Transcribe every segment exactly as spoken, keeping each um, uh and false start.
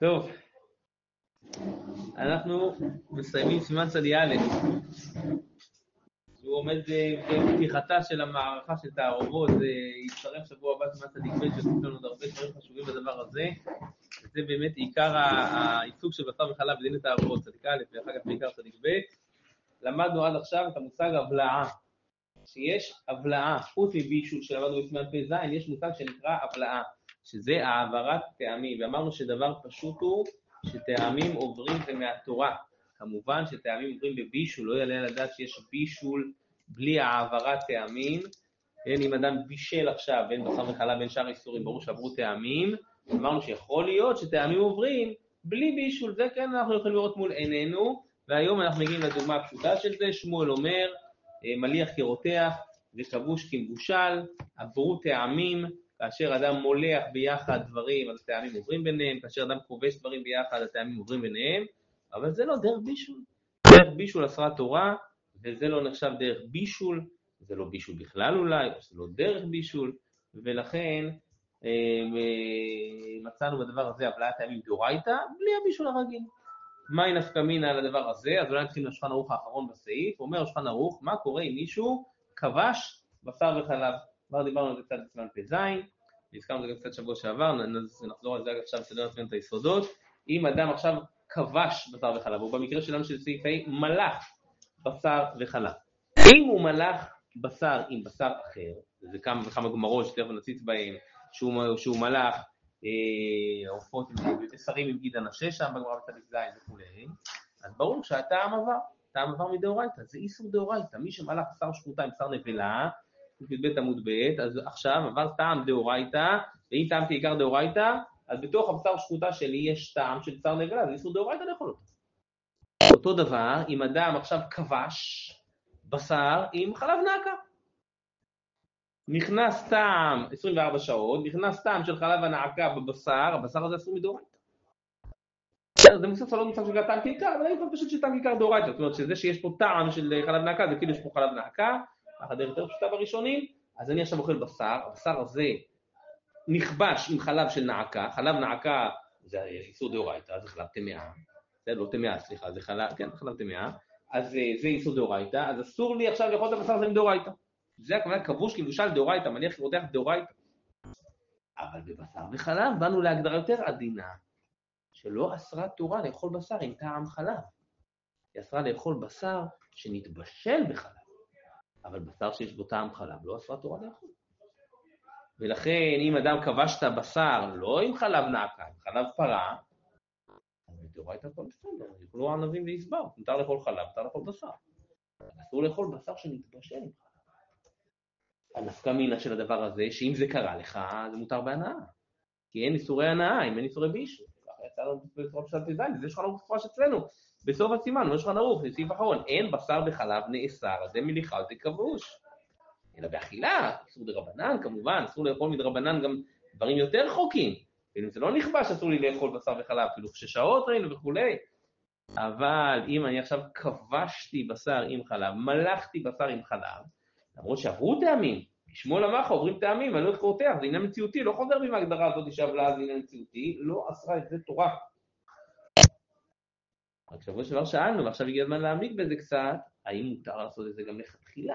טוב, אנחנו מסיימים סימן צדי א', הוא עומד בפתיחתה של המערכה של תערובות, זה יצטרף שבוע הבא סימן צדי ב' שעושים לנו עוד הרבה דברים חשובים בדבר הזה, וזה באמת עיקר העיסוק של בשר וחלב בדין התערובות, צדיק א' ואחר כך בעיקר צדיק ב'. למדנו עד עכשיו את המושג הבלעה, שיש הבלעה, חוץ מבישול שלמדנו בסימן פ' ז', יש מושג שנקרא הבלעה, שזה העברת טעמים, ואמרנו שדבר פשוט הוא שטעמים עוברים זה מהתורה, כמובן שטעמים עוברים בבישול, לא יעלה על הדעת שיש בישול בלי העברת טעמים, אין אם אדם בישל עכשיו בין בשר וחלב בין שאר איסורים, ברור שעברו טעמים, אמרנו שיכול להיות שטעמים עוברים בלי בישול, זה כן אנחנו יכולים לראות מול עינינו, והיום אנחנו מגיעים לדוגמה הפשוטה של זה, שמואל אומר, מליח כרותח וכבוש כמבושל, עברו טעמים, כאשר אדם מולח ביחד דברים, אז הטעמים עוברים ביניהם, כאשר אדם כובש דברים ביחד, הטעמים עוברים ביניהם, אבל זה לא דרך בישול. דרך בישול אסרה תורה, וזה לא נחשב דרך בישול, זה לא בישול בכלל אולי, או זה לא דרך בישול, ולכן מצאנו בדבר הזה הבלעת טעמים דאורייתא, בלי הבישול הרגיל. מהי נפקא מינה על הדבר הזה? אז אולי נתחיל לשולחן ערוך האחרון בסעיף, הוא אומר לשולחן ערוך, מה קורה אם מישהו כבש בשר וחלב? כבר דיברנו על זה קצת בסימן פ' ז', והזכרנו את זה קצת שבוע שעבר, נחזור על זה עכשיו לסדר לעצמנו את היסודות. אם אדם עכשיו כבש בשר וחלב, או במקרה שלנו של סעיף ה' מלח בשר וחלב. אם הוא מלח בשר עם בשר אחר, זה כמה וכמה גמרות שתכף נציץ בהם, שהוא, שהוא מלח עופות עם בשרים עם גיד הנשה שם בגמרא בצדיק ז' וכו', אז ברור שהטעם עבר, טעם עבר מדאורייתא, זה איסור דאורייתא, מי שמלח בשר שחוטה עם בשר נבלה, בית עמוד ב', אז עכשיו עבר טעם דאורייתא, ואם טעם כעיקר דאורייתא, אז בתוך הבשר שחוטה שלי יש טעם של בשר נבלה, זה איסור דאורייתא לאכול אותו. אותו דבר, אם אדם עכשיו כבש בשר עם חלב נקה, נכנס טעם עשרים וארבע שעות, נכנס טעם של חלב הנעקה בבשר, הבשר הזה אסור מדאורייתא. זה מוסף לא מושג של טעם כעיקר, אבל אין פשוט שטעם כעיקר דאורייתא, זאת אומרת שזה שיש פה טעם של חלב נעקה, זה כאילו יש פה חלב נעקה, ככה דרך יותר פשוטה בראשונים, אז אני עכשיו אוכל בשר, הבשר הזה נכבש עם חלב של נעקה, חלב נעקה זה איסור דאורייתא, זה חלב טמאה, זה לא טמאה, סליחה, זה חלב, כן, חלב טמאה, אז זה איסור דאורייתא, אז אסור לי עכשיו לאכול את הבשר הזה מדאורייתא. זה הכוונה כבוש כמבושל דאורייתא, מניח כרותח דאורייתא. אבל בבשר וחלב באנו להגדרה יותר עדינה, שלא אסרה תורה לאכול בשר עם טעם חלב. היא אסרה לאכול בשר שנתבשל בחלב, אבל בשר שיש בו טעם חלב לא אסרה תורה לאכול. ולכן אם אדם כבש את הבשר לא עם חלב נעקה, עם חלב פרה, אז דאורייתא הכל בסדר, יוכלו הענבים ויסבר, מותר לאכול חלב, מותר לאכול בשר. אסור לאכול בשר שנתבשל עם חלב. הנפקא מינה של הדבר הזה, שאם זה קרה לך, זה מותר בהנאה. כי אין איסורי הנאה, אם אין איסורי בישול. ככה יצא לנו בסוף של תזיים, זה שולחן ערוך מפורש אצלנו. בסוף הסימן, לא שולחן ערוך, בסעיף אחרון, אין בשר בחלב נאסר, זה מליחה, זה כבוש. אלא באכילה, איסור דרבנן כמובן, אסור לאכול מדרבנן גם דברים יותר רחוקים. ואם זה לא נכבש, אסור לי לאכול בשר וחלב, אפילו שש שעות ראינו וכו'. אבל אם אני עכשיו כבשתי בשר עם חלב, מלחתי בשר עם חלב, למרות שעברו טעמים, שמואל אמר לך, עוברים טעמים, אני לא אכרותח, זה עניין מציאותי, לא חוזר בי מההגדרה הזאת שהבלעה זה עניין מציאותי, לא אסרה את זה תורה. רק שבוע שעבר שאלנו, ועכשיו הגיע הזמן להעמיק בזה קצת, האם מותר לעשות את זה גם לכתחילה?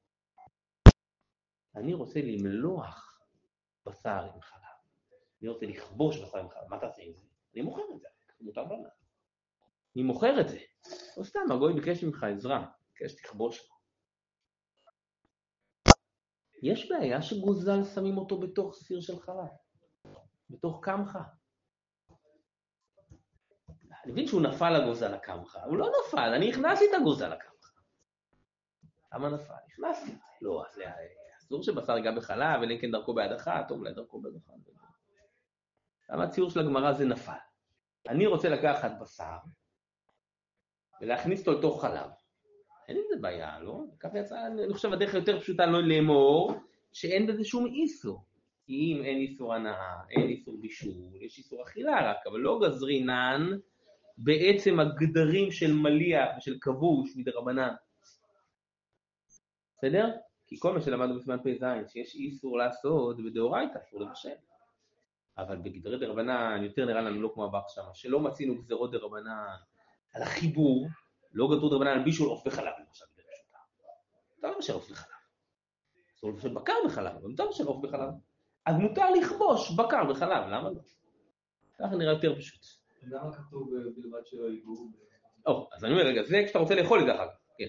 אני רוצה למלוח בשר עם חלב, אני רוצה לכבוש בשר עם חלב, מה תעשה עם זה? אני מוכר את זה, מותר בנה. אני מוכר את זה. לא סתם, הגוי ביקש ממך עזרה, ביקש תכבוש. יש בעיה שגוזל שמים אותו בתוך סיר של חלב, בתוך קמחה. אני מבין שהוא נפל הגוזל הקמחה, הוא לא נפל, אני הכנסתי את הגוזל הקמחה. למה נפל? הכנסתי. לא, אז אסור שבשר ייגע בחלב, אלא כן דרכו ביד אחת, טוב אולי דרכו ביד אחת. למה הציור של הגמרא זה נפל? אני רוצה לקחת בשר, ולהכניס אותו לתוך חלב. אין עם זה בעיה, לא? ככה יצא, אני חושב, הדרך יותר פשוטה לא לאמור, שאין בזה שום איסור. כי אם אין איסור הנאה, אין איסור בישול, יש איסור אכילה רק, אבל לא גזרינן בעצם הגדרים של מליח ושל כבוש מדרבנן. בסדר? כי כל מה שלמדנו בסימן פ' ז', שיש איסור לעשות בדאורייתא, אסור לבשל. אבל בגדרי דרבנן יותר נראה לנו לא כמו הבח שם, שלא מצינו גזרות דרבנן על החיבור, לא גזרו דרבנן על בישול עוף וחלב, למשל, בדרך פשוטה. אתה לא משל עוף וחלב. אסור לבשל בקר וחלב, אבל מותר לשל עוף וחלב. אז מותר לכבוש בקר וחלב, למה לא? ככה נראה יותר פשוט. למה כתוב בלבד שלא ייגעו? או, אז אני אומר, רגע, זה כשאתה רוצה לאכול את זה אחר כך, כן.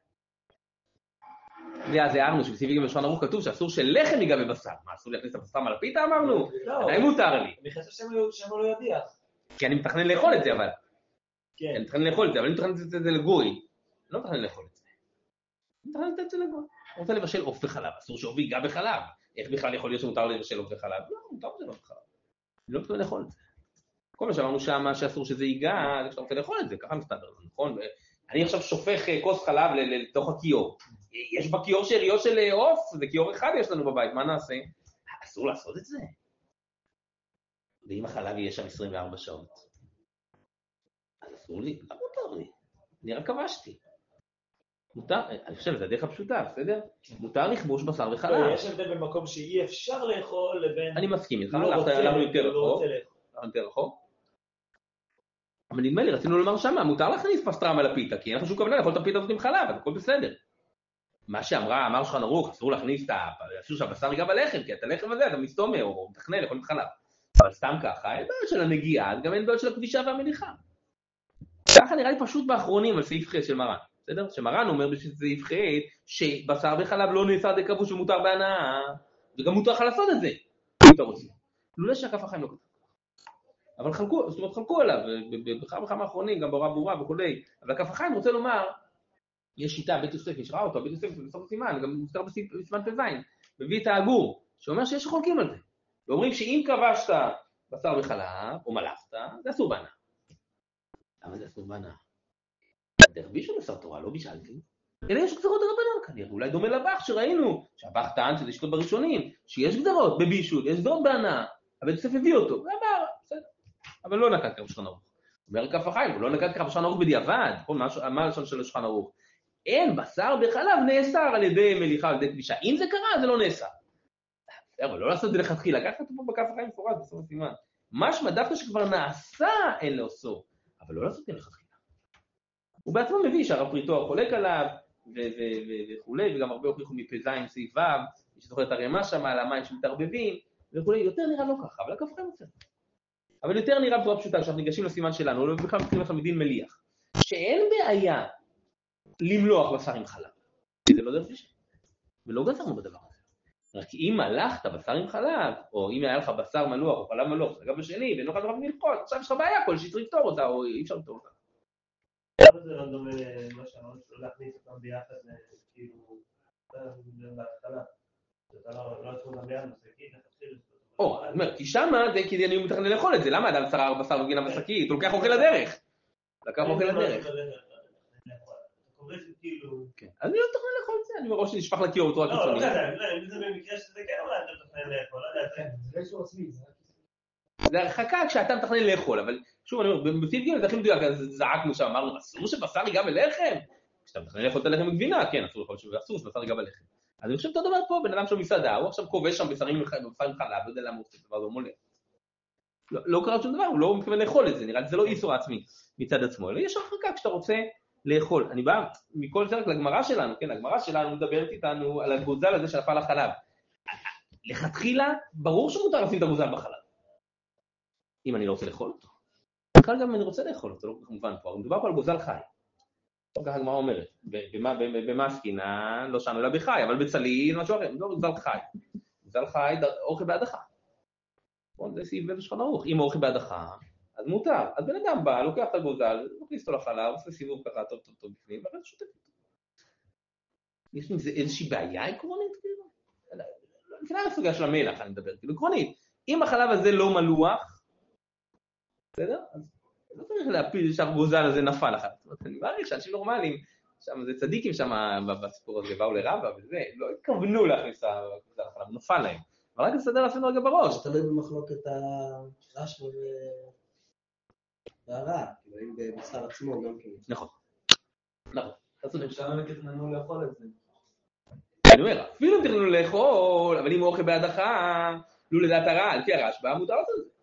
ואז הערנו שבסביבי גם בשולחן ערוך כתוב שאסור שלחם ייגע בבשר. מה, אסור להכניס את הבשר על הפיתה, אמרנו? עדיין מותר לי. אני חושב שהם לא יודיח. כי אני מתכנן לאכול את זה, אבל. כן. אני מתכנן לאכול את זה, אבל אני מתכנן את זה לגורי. אני לא מתכנן לאכול את זה. אני מתכנן את זה לגורי. אני רוצה לבשל עוף וחלב, אסור שעוף ייגע בחלב. איך בכלל יכול להיות שמותר לבשל עוף וחלב? לא, מותר לבשל עוף וחלב. אני לא מתכנן לאכול את זה. כל מה שאמרנו שם שאסור שזה ייגע, זה כשאתה רוצה לאכול את זה, ככה מסתדר, נכון? אני עכשיו שופך כוס חלב לתוך הכיור. יש בכיור שאריות של עוף, זה כיור אחד יש לנו בבית, מה נעשה? אסור לעשות את זה. ואם החלב יהיה שם עשרים וארבע שעות, אז אסור לי, לא מותר לי. אני רק כבשתי. מותר, אני חושב, זה הדרך הפשוטה, בסדר? מותר לכבוש בשר וחלב. יש הבדל במקום שאי אפשר לאכול לבין... אני מסכים איתך, הלכנו יותר רחוק. הלכנו יותר רחוק. אבל נדמה לי, רצינו לומר שמה, מותר להכניס פסטרמה לפיתה, כי אין לך שום כוונה לאכול את הפיתה הזאת עם חלב, אז הכל בסדר. מה שאמרה, אמר שולחן ערוך, אסור להכניס את ה... אסור שהבשר ייגע בלחם, כי את הלחם הזה אתה מסתומר או מתכנן לאכול עם חלב. אבל סתם ככה, אין בעיות של הנגיעה, גם אין בעיות של הכבישה והמליחה. ככה נראה לי פשוט באחרונים על סעיף ח' של מרן, בסדר? שמרן אומר בסעיף ח' שבשר וחלב לא נעשה די כבוש ומותר בהנאה, וגם מותר לך לעשות את זה, אם אתה רוצה. לולא שהכף החיים לא כתוב. אבל חלקו, זאת אומרת, חלקו עליו, בכמה וכמה האחרונים, גם בהוראה ברורה וכולי. אבל הכף החיים רוצה לומר, יש שיטה, בית יוסף, יש ראה אותו, בית יוסף בסוף הסימן, גם מוזכר בסימן פזין, מביא את האגור, שאומר שיש חולקים על זה. ואומרים שאם כבשת בשר וחלב, או מלאכת, זה אסור בהנאה. למה זה אסור בהנאה? דרך בישול בשר תורה, לא בישלתי. אלא יש גזרות דרבנן כנראה, אולי דומה לבח שראינו, שהבח טען שזה שיטות בראשונים, שיש גזרות בבישול, יש גזרות בהנאה, הבית יוסף הביא אותו, ואמר, בסדר. אבל לא נקד ככה בשולחן ערוך. אומר כף החיים, הוא לא נקד ככה בשולחן ערוך בדיעבד, מה הלשון של השולחן ערוך? אין בשר בחלב נאסר על ידי מליחה, על ידי כבישה. אם זה קרה, זה לא נאסר. אבל לא לעשות את זה לכתחילה, ככה כתוב פה בכף החיים מפורט, בסוף הסימן. משמע דווקא שכבר נעשה אין לאסור, אבל לא לעשות את זה לכתחילה. הוא בעצמו מביא שהרב פריטו חולק עליו, וכולי, וגם הרבה הוכיחו מפזיים סעיף ו', שזוכר את הרמה שם על המים שמתערבבים, וכולי, יותר נראה לא ככה, אבל הכף החיים עושה. אבל יותר נראה בצורה פשוטה, כשאנחנו ניגשים לסימן שלנו, ובכלל מתחילים לכם מדין מליח, שאין בעיה למלוח בשר עם חלב. זה לא דרך ראשון. ולא גזרנו בדבר הזה. רק אם מלחת בשר עם חלב, או אם היה לך בשר מלוח או חלב מלוח, זה גם בשני, ואין לך דבר מלחות, עכשיו יש לך בעיה כלשהי, צריך לפתור אותה, או אי אפשר לפתור אותה. למה זה לא דומה למה שאמרת, שלא להכניס אותם ביחד, כאילו, להתחלה. אתה לא צריך אותם ביחד, מסקית, תתחיל. או, אני אומר, כי שמה זה כי אני מתכנן לאכול את זה, למה אדם שרה בשר וגינה בשקית? הוא לוקח אוכל לדרך. לקח אוכל לדרך. אז אני לא תכנן לאכול את זה, אני מראש נשפך לכיור אותו הקיצוני. לא, לא יודע, אם זה במקרה שזה כן אולי אתה תכנן לאכול, לא יודע, זה איזשהו עצמי. זה הרחקה כשאתה מתכנן לאכול, אבל שוב, אני אומר, בסעיף ג' זה הכי מדויק, אז זעקנו שם, אמרנו, אסור שבשר ייגע בלחם? כשאתה מתכנן לאכול את הלחם בגבינה, כן, אסור שבשר ייגע בלחם. אז אני חושב שאתה דבר פה, בן אדם של מסעדה, הוא עכשיו כובש שם בשרים עם חלב, לא יודע למה הוא עושה דבר, זה מולך. לא קרה שום דבר, הוא לא מתכוון לאכול את זה, נראה לי זה לא איסור עצמי מצד עצמו, אלא יש הרחקה כשאתה רוצה לאכול. אני בא מכל זה רק לגמרא שלנו, כן, הגמרא שלנו מדברת איתנו על הגוזל הזה של הפעל החלב. לכתחילה, ברור שמותר לשים את הגוזל בחלב. אם אני לא רוצה לאכול אותו. בכלל גם אם אני רוצה לאכול אותו, לא כמובן פה, מדובר פה על גוזל חי. ככה הגמרא אומרת, במה עסקינן, לא שם אלא בחי, אבל בצליל, משהו אחר, לא גוזל חי. גוזל חי, אוכל בהדחה. זה סעיף בשולחן ערוך. אם אוכל בהדחה, אז מותר. אז בן אדם בא, לוקח את הגוזל, מכניס אותו לחלב, עושה סיבוב ככה טוב טוב טוב בפנים, ואחרי זה שוטף אותו. יש לי איזושהי בעיה עקרונית, כאילו? לפני הסוגיה של המלח, אני מדבר, כאילו, עקרונית. אם החלב הזה לא מלוח, בסדר? אז לא צריך להפיל שהגוזל הזה נפל לך. זאת אומרת, אני מעריך שאנשים נורמליים, שם זה צדיקים שם בסיפור הזה, באו לרבא וזה, לא התכוונו להכניס את הגוזל לחלב, נפל להם. אבל רק לסדר לעשינו רגע בראש. תלוי במחלוקת הרשב"א והר"א, כאילו אם בבשר עצמו גם כן. נכון. נכון. שם הם תכננו לאכול את זה. אני אומר, אפילו תכננו לאכול, אבל אם הוא אוכל בהדחה, לו לדעת הרע, לפי הרשב"א, מותר לעשות את זה.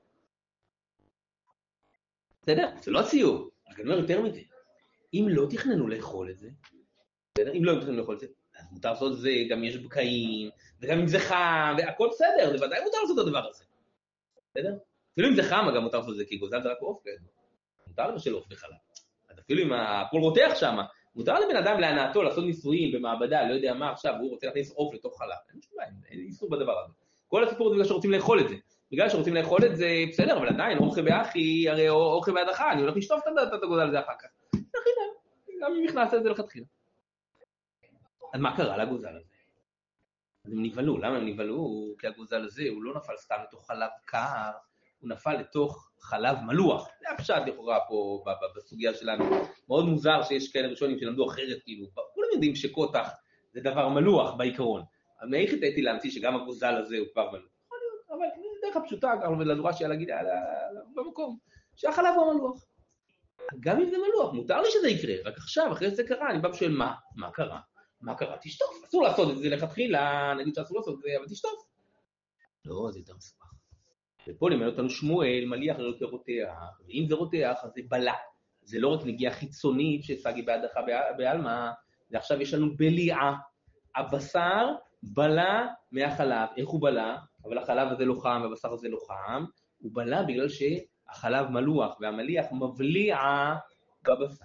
בסדר? זה לא הציור. אני אומר יותר מזה. אם לא תכננו לאכול את זה, בסדר? אם לא תכננו לאכול את זה, אז מותר לעשות את זה, גם יש בקעים, וגם אם זה חם, והכל בסדר, זה ודאי מותר לעשות את הדבר הזה. בסדר? אפילו אם זה חם, גם מותר לעשות את זה, כי גוזל זה רק עוף, מותר לבשל עוף בחלב. אז אפילו אם הכל רותח שם, מותר לבן אדם להנאתו, לעשות ניסויים במעבדה, לא יודע מה עכשיו, הוא רוצה להכניס עוף לתוך חלב. אין שום בעיה, אין איסור בדבר הזה. כל הסיפור זה בגלל שרוצים לאכול את זה. בגלל שרוצים לאכול את זה, בסדר, אבל עדיין, אוכל באחי, הרי אוכל בהדחה, אני הולך לשטוף את הגוזל הזה אחר כך. גם אם נכנס את זה לכתחילה. אז מה קרה לגוזל הזה? אז הם נבלו, למה הם נבלו? כי הגוזל הזה הוא לא נפל סתם לתוך חלב קר, הוא נפל לתוך חלב מלוח. זה הפשט לכאורה פה בסוגיה שלנו. מאוד מוזר שיש כאלה ראשונים שלמדו אחרת, כאילו, כולם יודעים שקוטח זה דבר מלוח בעיקרון. אבל מאיך התאיתי להמציא שגם הגוזל הזה הוא כבר מלוח? יכול להיות, אבל דרך הפשוטה, לדורה שהיה להגיד במקום, שהחלב הוא מלוח. גם אם זה מלוח, מותר לי שזה יקרה, רק עכשיו, אחרי זה קרה, אני בא ושואל, מה? מה קרה? מה קרה? תשטוף, אסור לעשות את זה לכתחילה, נגיד שאסור לעשות את זה, אבל תשטוף. לא, זה יותר מסובך. ופה לימד אותנו שמואל, מליח יותר רותח, ואם זה רותח, אז זה בלה. זה לא רק נגיעה חיצונית שסגי בהדחה בעלמה, ועכשיו יש לנו בליעה. הבשר בלה מהחלב. איך הוא בלה? אבל החלב הזה לא חם, והבשר הזה לא חם. הוא בלה בגלל שהחלב מלוח, והמליח מבליע בבשר.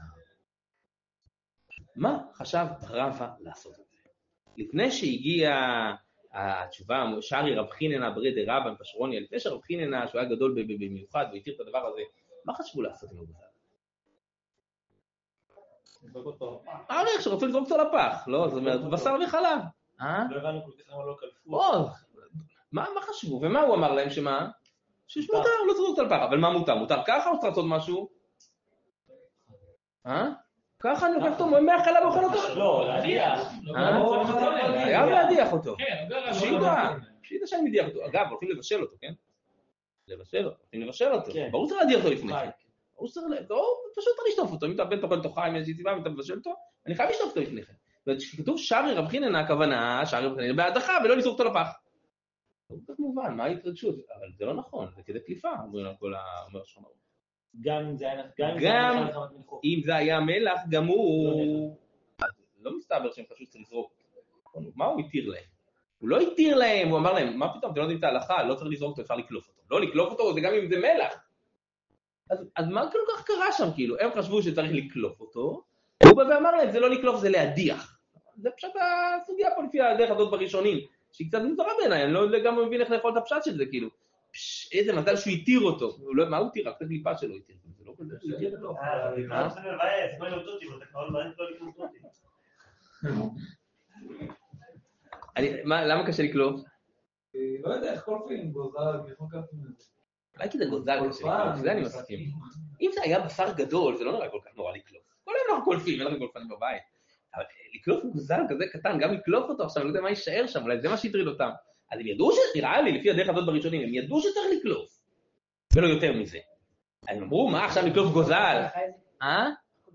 מה חשב רבא לעשות את זה? לפני שהגיע התשובה, שערי רב חיננה ברי דרבא פשרוני, לפני שרב חיננה, שהוא היה גדול במיוחד, והתיר את הדבר הזה, מה חשבו לעשות עם הגוזל? אריך, שרצו לזרוק אותו לפח, לא? זאת אומרת, בשר וחלב. לא הבנו כל כך למה לא קלפו. מה חשבו? ומה הוא אמר להם שמה? שיש מותר, לא צריך לזרוק אותו לפח, אבל מה מותר? מותר ככה או צריך לעשות משהו? אה? ככה אני לוקח אותו, מהחלב אוכל אותו? לא, להדיח. היה להדיח אותו. שידה, שידה שאני מדיח אותו. אגב, הולכים לבשל אותו, כן? לבשל אותו, הולכים לבשל אותו. ברור צריך להדיח אותו לפני. ברור צריך, פשוט צריך לשטוף אותו. אם אתה בן תוכל תוכה עם איזושהי סיבה ואתה מבשל אותו, אני חייב לשטוף אותו לפני כן. וכתוב שערי רב חיננה, הכוונה, שערי רב חיננה, בהדחה ולא לזרוק אותו לפח. לא כל כך מובן, מה ההתרגשות? אבל זה לא נכון, זה כדי קליפה, אומרים לנו כל האומר שומר. גם אם זה היה גם אם זה היה מלח, גם הוא... לא מסתבר שהם חשוב צריך לזרוק. מה הוא התיר להם? הוא לא התיר להם, הוא אמר להם, מה פתאום, אתם לא יודעים את ההלכה, לא צריך לזרוק אותו, אפשר לקלוף אותו. לא, לקלוף אותו, זה גם אם זה מלח. אז מה כל כך קרה שם, כאילו? הם חשבו שצריך לקלוף אותו, הוא בא ואמר להם, זה לא לקלוף, זה להדיח. זה פשוט הסוגיה פה לפי הדרך הזאת בראשונים, שהיא קצת מוזרה בעיניי, אני לא גם מבין איך לאכול את הפשט של זה, כאילו. איזה מזל שהוא התיר אותו. מה הוא התיר? רק את הקליפה שלו התיר. זה לא כזה שהוא התיר אותו. אה, זה לא צריך לבאס, מה לא תותי, אתה כבר מבאס לא לקלוף תותי. למה קשה לקלוף? לא יודע, איך קולפים, גוזל, איך מקלפים את זה? אולי כי זה גוזל קשה לקלוף, זה אני מסכים. אם זה היה בשר גדול, זה לא נראה כל כך נורא לקלוף. כל היום אנחנו קולפים, אין לכם קולפנים בבית. אבל לקלוף גוזל כזה קטן, גם לקלוף אותו עכשיו, אני לא יודע מה יישאר שם, אולי זה מה שהטריד אותם. אז הם ידעו שנראה לי, לפי הדרך הזאת בראשונים, הם ידעו שצריך לקלוף. ולא יותר מזה. הם אמרו, מה עכשיו לקלוף גוזל? אה?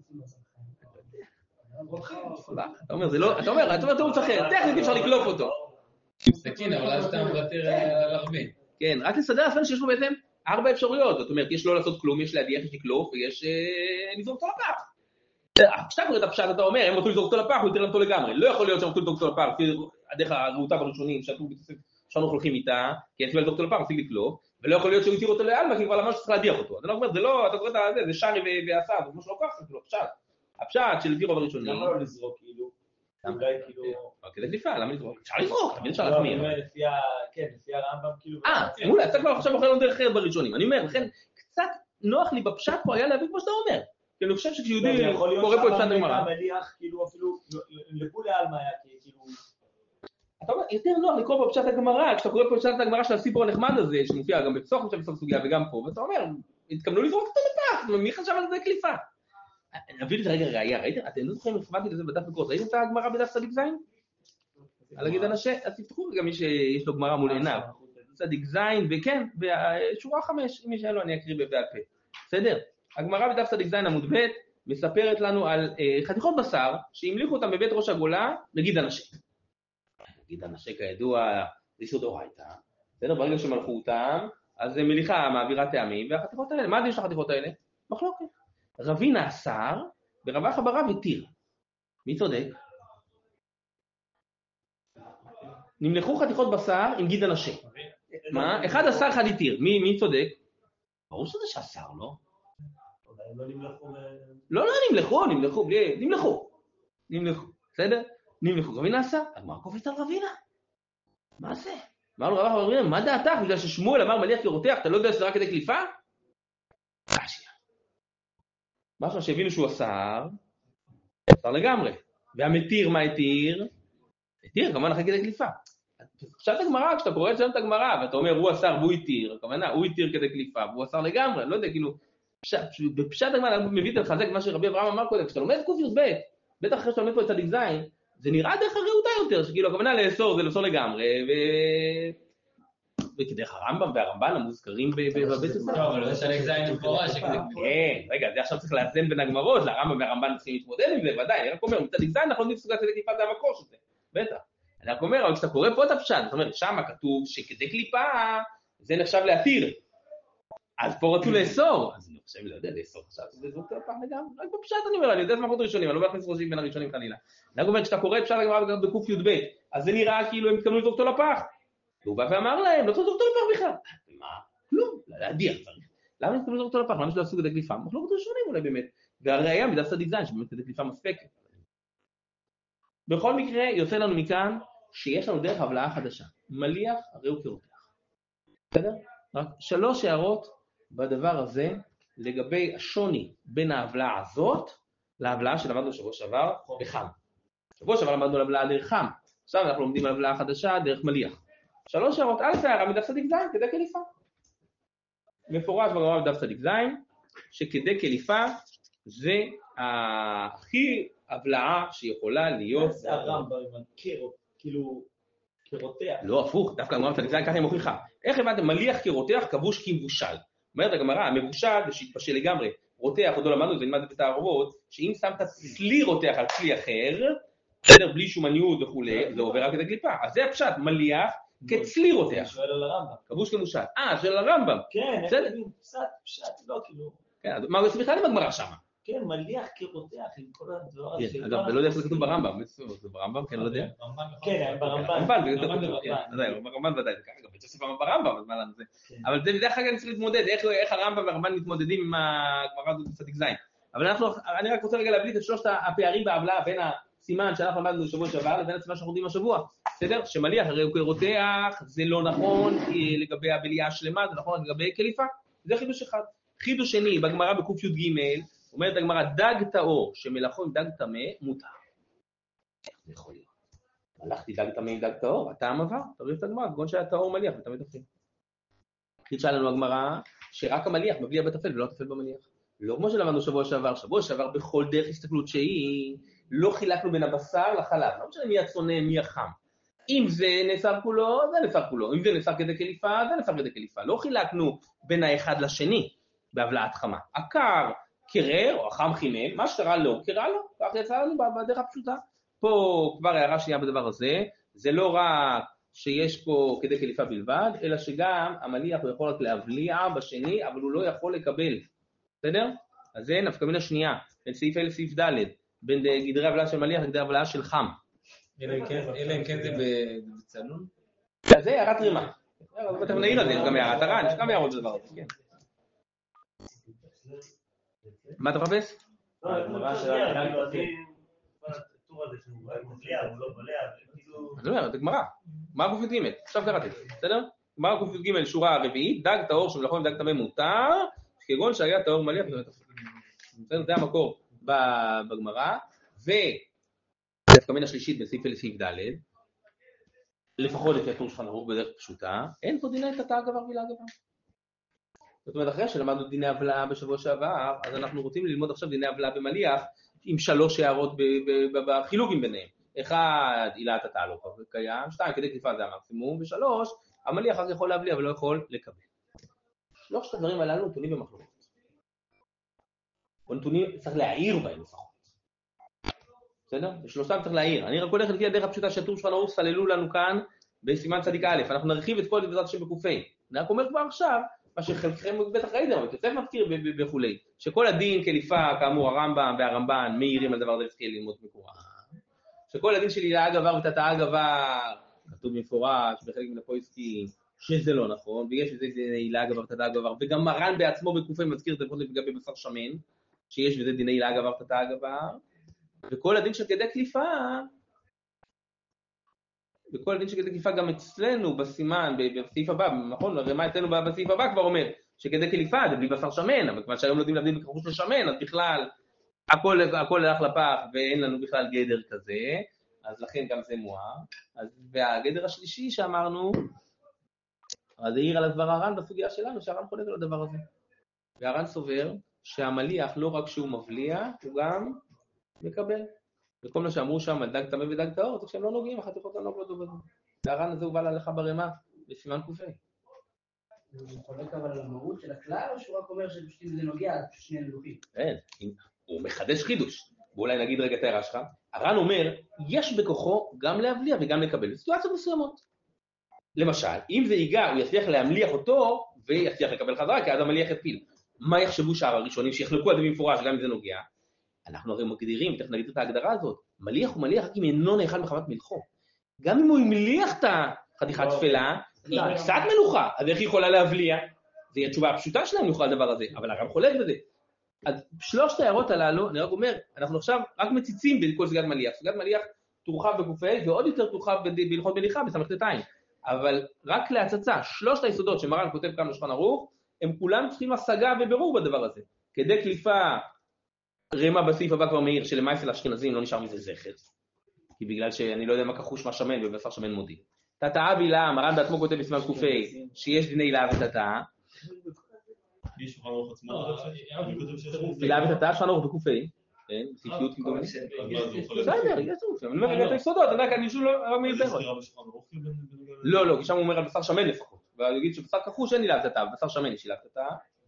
אתה אומר, זה לא, אתה אומר, אתה אומר, אתה רוצה אחר, טכנית אפשר לקלוף אותו. סכין, אבל אז אתה מוותר על הרבה. כן, רק לסדר אפילו שיש לו בעצם ארבע אפשרויות. זאת אומרת, יש לא לעשות כלום, יש להדיח, יש לקלוף, ויש לזרוק אותו לפח. כשאתה קורא את הפשט, אתה אומר, הם רצו לזרוק אותו לפח, הוא יתיר אותו לגמרי. לא יכול להיות שהם רצו לזרוק אותו לפח, כי הדרך הרעותה בראשונים, שאנחנו הולכים איתה, כי אין סיבה לזרוק אותו לפח, עושים לקלוף, ולא יכול להיות שהוא יתיר אותו לאלמה, כי כבר למש שצריך להדיח אותו. אז אני אומר, זה לא, אתה קורא את זה, זה שרי ועשה, זה כמו שלא ככה, זה לא פשט. הפשט של לפי רוב הראשונים. למה לא לזרוק, כאילו? אולי כאילו... כדי דליפה, למה לזרוק? אפשר לזרוק, תמיד אפשר להחמיר. כן, לפי הרמב"ם, כאילו... אה, מולה, אתה כבר עכשיו אוכל לנו דרך אחרת בראשונים. אני אומר, לכן, קצת נוח לי בפשט פה היה להביא כמו שאתה אומר. כי אני חושב שכשיהודי קורא פה את פשט הגמרא. המליח, כאילו, אפילו, לכולי עלמא היה, כאילו... אתה אומר, יותר נוח לקרוא פה פשט הגמרא, כשאתה קורא פה פשט הגמרא של הסיפור הנחמד הזה, שמופיע גם בפסוח, עכשיו בסוף סוגיה וגם פה, ואתה אומר, התכוונו לזרוק אותו לפח, מי חשב על זה קליפה? נביא לי רגע ראייה, ראיתם? אתם לא זוכרים, הכוונתי לזה בדף מקורות, ראיתם את הגמרא בדף צדיק זין? על להגיד אנשי, אז תפתחו גם מי שיש לו גמרא מול עיניו. צדיק זין, וכן, בשורה חמש, אם יש לו אני אקריא בעל פה. בסדר? הגמרא בדף צדיק זין עמוד ב' מספרת לנו על חתיכות בשר, שהמליכו אותם בבית ראש הגולה, נגיד אנשי. נגיד אנשי כידוע, זה איסור דאורייתא, בסדר? ברגע שמלכו אותם, אז מליחה מעבירה טעמים, והחתיכות האלה, מה הדין של החתיכות האלה? מחלוקת. רבינה אסר, ורבח ברב התיר. מי צודק? נמלכו חתיכות בשר עם גיד הנשה. מה? אחד אסר, אחד התיר. מי, מי צודק? ברור שזה שאסר, לא? הם לא נמלכו ב... לא, לא, נמלכו, נמלכו, בלי... נמלכו. נמלכו, בסדר? נמלכו. רבינה אסר, הגמרא קופצת על רבינה. מה זה? אמר לו רבח רבינה, מה דעתך? בגלל ששמואל אמר מליח כרותח, אתה לא יודע שזה רק כדי קליפה? קשיא. משהו שהבינו שהוא אסר, אסר לגמרי. והמתיר, מה התיר? התיר, כמובן אחרי כדי קליפה. עכשיו את הגמרא, כשאתה קורא את הגמרא, ואתה אומר, הוא אסר והוא התיר, הכוונה, הוא התיר כדי קליפה, והוא אסר לגמרי, לא יודע, כאילו, בפשט הגמרא, אני מביא את לחזק מה שרבי אברהם אמר קודם, כשאתה לומד קופיוס ב', בטח אחרי שאתה לומד פה את צדיק זין, זה נראה דרך הרעותה יותר, שכאילו, הכוונה לאסור, זה לאסור לגמרי, ו... וכדרך הרמב"ם והרמב"ן המוזכרים בבית הספר. טוב, אבל זה צדיק זין מפורש. כן, רגע, זה עכשיו צריך לאזן בין הגמרות, לרמב"ם והרמב"ן צריכים להתמודד עם זה, ודאי, אני רק אומר, מצדיק זין אנחנו יודעים סוגת כדי קליפה זה המקור של זה, בטח. אני רק אומר, אבל כשאתה קורא פה את הפשט, זאת אומרת, שם כתוב שכדי קליפה זה נחשב להתיר. אז פה רצו לאסור, אז אני חושב, לא יודע, לאסור עכשיו, זה זוג תלפח לגמרי, רק בפשט אני אומר, אני יודע מה חוד ראשונים, אני לא מכניס ראשים בין הראשונים חלילה. אני אומר, כשאתה קורא את פשט הגמרא בקוף י"ב, אז זה נראה כאילו הם התכוונו לזרוק אותו לפח. והוא בא ואמר להם, לא צריך לזרוק אותו לפח בכלל. מה? כלום, להדיח צריך. למה התכוונו לזרוק אותו לפח? למה שלא עשו כדי קליפה? מחלוקת ראשונים אולי באמת. והראיה מידת צדיק זין, שבאמת כדי קליפה מספקת. בכל מקרה, יוצא לנו מכאן שיש לנו דרך הבלעה חדשה. מליח, הרי הוא כרותח. בסדר? רק שלוש הערות בדבר הזה, לגבי השוני בין ההבלעה הזאת, להבלעה שלמדנו שבוע שעבר בחם. שבוע שעבר למדנו להבלעה דרך חם. עכשיו אנחנו לומדים על הבלעה חדשה דרך מליח. שלוש הערות, א' הערה מדף צדיק זין, כדי קליפה. מפורש בגמרא בדף צדיק זין, שכדי קליפה זה הכי הבלעה שיכולה להיות... זה הרמב"ם, כאילו, כרותח. לא, הפוך, דווקא הגמרא בצדיק זין ככה היא מוכיחה. איך הבנתם? מליח כרותח כבוש כמבושל. אומרת הגמרא, המבושל זה שהתבשל לגמרי. רותח, עוד לא למדנו, זה נלמד בתערובות, שאם שמת צלי רותח על צלי אחר, בסדר, בלי שום עניות וכולי, זה עובר רק כדי קליפה. אז זה הפשט, מליח כצלי רותח. אני שואל על הרמב"ם. כבוש כמבושל. אה, של הרמב"ם. כן, איך תבין, פשט, פשט, לא, כאילו. כן, מה הוא סליחה לי בגמרא שמה? כן, מליח כרותח עם כל הדבר הזה. כן, אגב, זה לא יודע איך זה כתוב ברמב"ם. זה ברמב"ם, כן, לא יודע. כן, ברמב"ם. ברמב"ם, זה יותר כתוב, כן. ברמב"ם ודאי, זה ככה, גם בית יוסף אמר ברמב"ם, אז מה לנו זה? אבל זה דרך אגב צריך להתמודד, איך הרמב"ם והרמב"ן מתמודדים עם הגמרא הזאת בצדיק זין. אבל אני רק רוצה רגע להבליט את שלושת הפערים בהבלעה בין הסימן שאנחנו למדנו בשבוע שעבר לבין הסימן שאנחנו יודעים השבוע. בסדר? שמליח הרי הוא כרותח, זה לא נכון לגבי הבליעה השלמה, זה נכון לגבי קליפה. זה חידוש אחד. חידוש שני, בגמרא בקוף י"ג, אומרת הגמרא, דג טהור שמלאכו עם דג טמא מותר. איך זה יכול להיות? הלכתי דג טמא עם דג טהור, הטעם עבר, תריב את הגמרא, כגון שהיה טהור מליח ותמיד תפל. חידשה לנו הגמרא שרק המליח מבליע בתפל ולא תפל במליח. לא כמו שלמדנו שבוע שעבר, שבוע שעבר בכל דרך הסתכלות שהיא, לא חילקנו בין הבשר לחלב, לא משנה מי הצונא, מי החם. אם זה נאסר כולו, זה נאסר כולו, אם זה נאסר כדי קליפה, זה נאסר כדי קליפה. לא חילקנו בין האחד לשני בהבלעת חמה. הקר קרר, או החם חימם, מה שקרה לו, קרה לו, כך יצא לנו בדרך הפשוטה. פה כבר הערה שנייה בדבר הזה, זה לא רק שיש פה כדי קליפה בלבד, אלא שגם המליח הוא יכול רק להבליע בשני, אבל הוא לא יכול לקבל. בסדר? אז זה נפקא מינה שנייה, בין סעיף א' לסעיף ד', בין גדרי הבלעה של מליח לגדרי הבלעה של חם. אלא אם כן זה בצנון? זה הערת רימה. אתם נעיר על זה, יש גם הערת הר"ן, יש גם הערות לדבר הזה, כן. מה אתה מחפש? לא, הגמרא שלה, כאילו, אני... הטור הזה שהוא מבליע, הוא לא בולע, כאילו... אני אומר, זה גמרא. מה קוף י"ג? עכשיו קראתי, בסדר? גמרא קוף י"ג, שורה רביעית, דג טהור שמלאכו עם דג טמא מותר, כגון שהיה טהור מליח ותמיד תפל. זה המקור בגמרא, ודווקא מן השלישית בסעיף א' סעיף ד', לפחות לפי הטור שולחן ערוך בדרך פשוטה, אין פה דיני תתא גבר וילה גבר. זאת אומרת, אחרי שלמדנו דיני הבלעה בשבוע שעבר, אז אנחנו רוצים ללמוד עכשיו דיני הבלעה במליח, עם שלוש הערות בחילוקים ביניהם. אחד, עילת התא לא קיים, שתיים, כדי קליפה זה המקסימום, ושלוש, המליח רק יכול להבליע ולא יכול לקבל. שלושת הדברים הללו נתונים במחלוקות. או נתונים צריך להעיר בהם לפחות. בסדר? בשלושתם צריך להעיר. אני רק הולך לפי הדרך הפשוטה שהטור שולחן ערוך סללו לנו כאן בסימן צדיק א', אנחנו נרחיב את כל בעזרת השם בקופי. אני רק אומר כבר עכשיו, מה שחלקכם בטח ראיתם, אבל יוסף מזכיר וכולי, שכל הדין כליפה, כאמור, הרמב"ם והרמב"ן, מאירים על דבר זה צריך ללמוד מקורה. שכל הדין של הילה אגבר ותתאה אגבר, כתוב במפורש, בחלק מן הפויסקים, שזה לא נכון, ויש בזה הילה אגבר ותתאה אגבר, וגם מרן בעצמו בקופי מזכיר את זה לגבי בשר שמן, שיש בזה דיני הילה אגבר ותתאה אגבר, וכל הדין של כדי קליפה, וכל הדין של כדי קליפה גם אצלנו בסימן, בסעיף הבא, נכון? הרי מה אצלנו בסעיף הבא כבר אומר, שכדי קליפה זה בלי בשר שמן, אבל כבר שהיום לא יודעים להבדיל בכחוש לשמן, אז בכלל הכל, הכל הלך לפח ואין לנו בכלל גדר כזה, אז לכן גם זה מואר. אז, והגדר השלישי שאמרנו, אז העיר על הדבר הר"ן בסוגיה שלנו, שהר"ן חולק על הדבר הזה. והר"ן סובר שהמליח לא רק שהוא מבליע, הוא גם מקבל. וכל מה שאמרו שם על דג טמא ודג טהור, זה שהם לא נוגעים, החתיכות לא נוגעות בזה. והר"ן הזה הובא להלכה ברמה, בסימן קופי. הוא חולק אבל על המהות של הכלל, או שהוא רק אומר שפשוט זה נוגע, פשוט שני נלוכים? אין, הוא מחדש חידוש. ואולי נגיד רגע את ההערה שלך. הר"ן אומר, יש בכוחו גם להבליע וגם לקבל. בסיטואציות מסוימות. למשל, אם זה ייגע, הוא יצליח להמליח אותו, ויצליח לקבל חזרה, כי אז המליח יפיל. מה יחשבו שאר הראשונים שיחלקו על זה במפורש, גם אם זה נוגע? אנחנו הרי מגדירים, תכף נגיד את ההגדרה הזאת, מליח הוא מליח רק אם אינו נאכל מחמת מלחו. גם אם הוא המליח את החתיכת תפלה, היא קצת מלוכה, אז איך היא יכולה להבליע? זו התשובה הפשוטה שלהם נוכל לדבר הזה, אבל הרב חולק בזה. אז שלושת ההערות הללו, אני רק אומר, אנחנו עכשיו רק מציצים בכל סוגת מליח. סוגת מליח תורחב בקופי, ועוד יותר תורחב בהלכות מליחה, בסמ"ט עין. אבל רק להצצה, שלושת היסודות שמרן כותב כאן בשולחן ערוך, הם כולם צריכים השגה ובירור בדבר הזה. כדי קליפה, רמה בסעיף הבא כבר מאיר, שלמעשה לאשכנזים לא נשאר מזה זכר. כי בגלל שאני לא יודע מה כחוש מה שמן, ובשר שמן מודי. תתאה בילה, מרן בעצמו כותב בסימן קופי, שיש דיני הילה ותתאה. יש שולחן ערוך עצמו, אני כותב שיש הילה ותתאה, שולחן ערוך בקופי. כן, סעיפיות כדומה. בסדר, יצוף. אני אומר, את היסודות, אני יודע, אני שוב לא מעיד בהם. לא, לא, כי שם הוא אומר על בשר שמן לפחות. והוא יגיד שבשר כחוש אין הילה ותתאה, בשר שמן יש הילה ותתאה.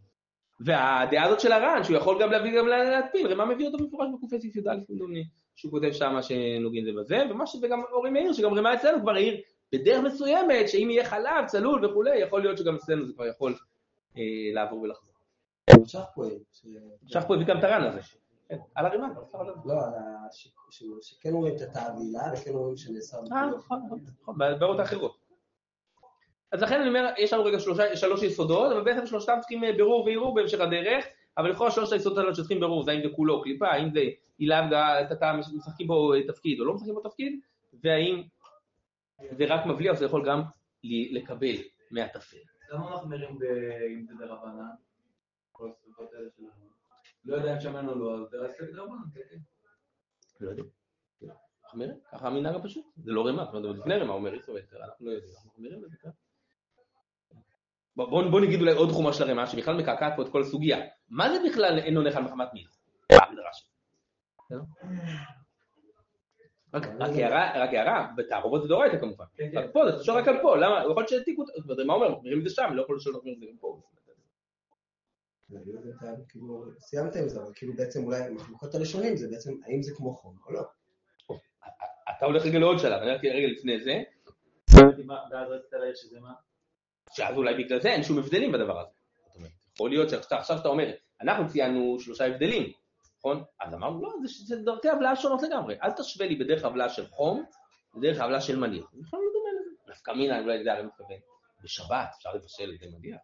והדעה הזאת של הר"ן, שהוא יכול גם להביא גם להתפיל, רמה מביא אותו במפורש בקופי סעיף י"א, שהוא כותב שם שנוגעים זה בזה, ומה שזה גם אורי מאיר, שגם רמה אצלנו כבר העיר בדרך מסוימת, שאם יהיה חלב, צלול וכולי, יכול להיות שגם אצלנו זה כבר יכול לעבור ולחזור. שחפוי. שחפוי וגם תרן הזה. על הרימה. לא, שכן רואים את התאבילה, וכן רואים שנעשה... אה, נכון, נכון, בעברות האחרות. אז לכן אני אומר, יש לנו רגע שלוש יסודות, אבל בעצם שלושתם צריכים בירור ועירור בהמשך הדרך, אבל לכל שלושת היסודות האלה שצריכים בירור, זה האם זה כולו קליפה, האם זה הילה ותתאה משחקים בו תפקיד או לא משחקים בו תפקיד, והאם זה רק מבליע, אז זה יכול גם לקבל מהתפל. למה אנחנו מרים אם זה דרבנן? כל הסביבות האלה שלנו. לא יודע אם שמענו או לא, אז זה רסק דרבנן, כן. לא יודע. ככה המנהג הפשוט, זה לא רמה, לפני רמה אומר איסו ויתר, אנחנו לא יודעים, אנחנו מרים לזה כאן. בואו נגיד אולי עוד תחומה של הרמה, שבכלל מקעקעת פה את כל הסוגיה. מה זה בכלל אינו נאכל מחמת מלח? בהגדרה שלו. רק הערה, בתערובות זה דאורייתא כמובן. רק פה, זה תשאר רק על פה, למה? הוא יכול שהעתיקו אותו, מה אומר? מרים את זה שם, לא יכול לשאול את זה גם פה. סיימת עם זה, אבל כאילו בעצם אולי מחלוקות הראשונים, זה בעצם האם זה כמו חום או לא. אתה הולך רגע לעוד שלב, אני הולך רגע לפני זה. ואז רצית להעיר שזה מה? שאז אולי בגלל זה אין שום הבדלים בדבר הזה. זאת אומרת, יכול להיות שעכשיו שאתה אומר, אנחנו ציינו שלושה הבדלים, נכון? אז אמרנו, לא, זה דרכי הבלעה שונות לגמרי. אל תשווה לי בדרך הבלעה של חום, בדרך הבלעה של מליח. זה בכלל לא דומה לזה. נפקא מינה, אני לא יודע, אני מתכוון. בשבת אפשר לבשל את זה מליח.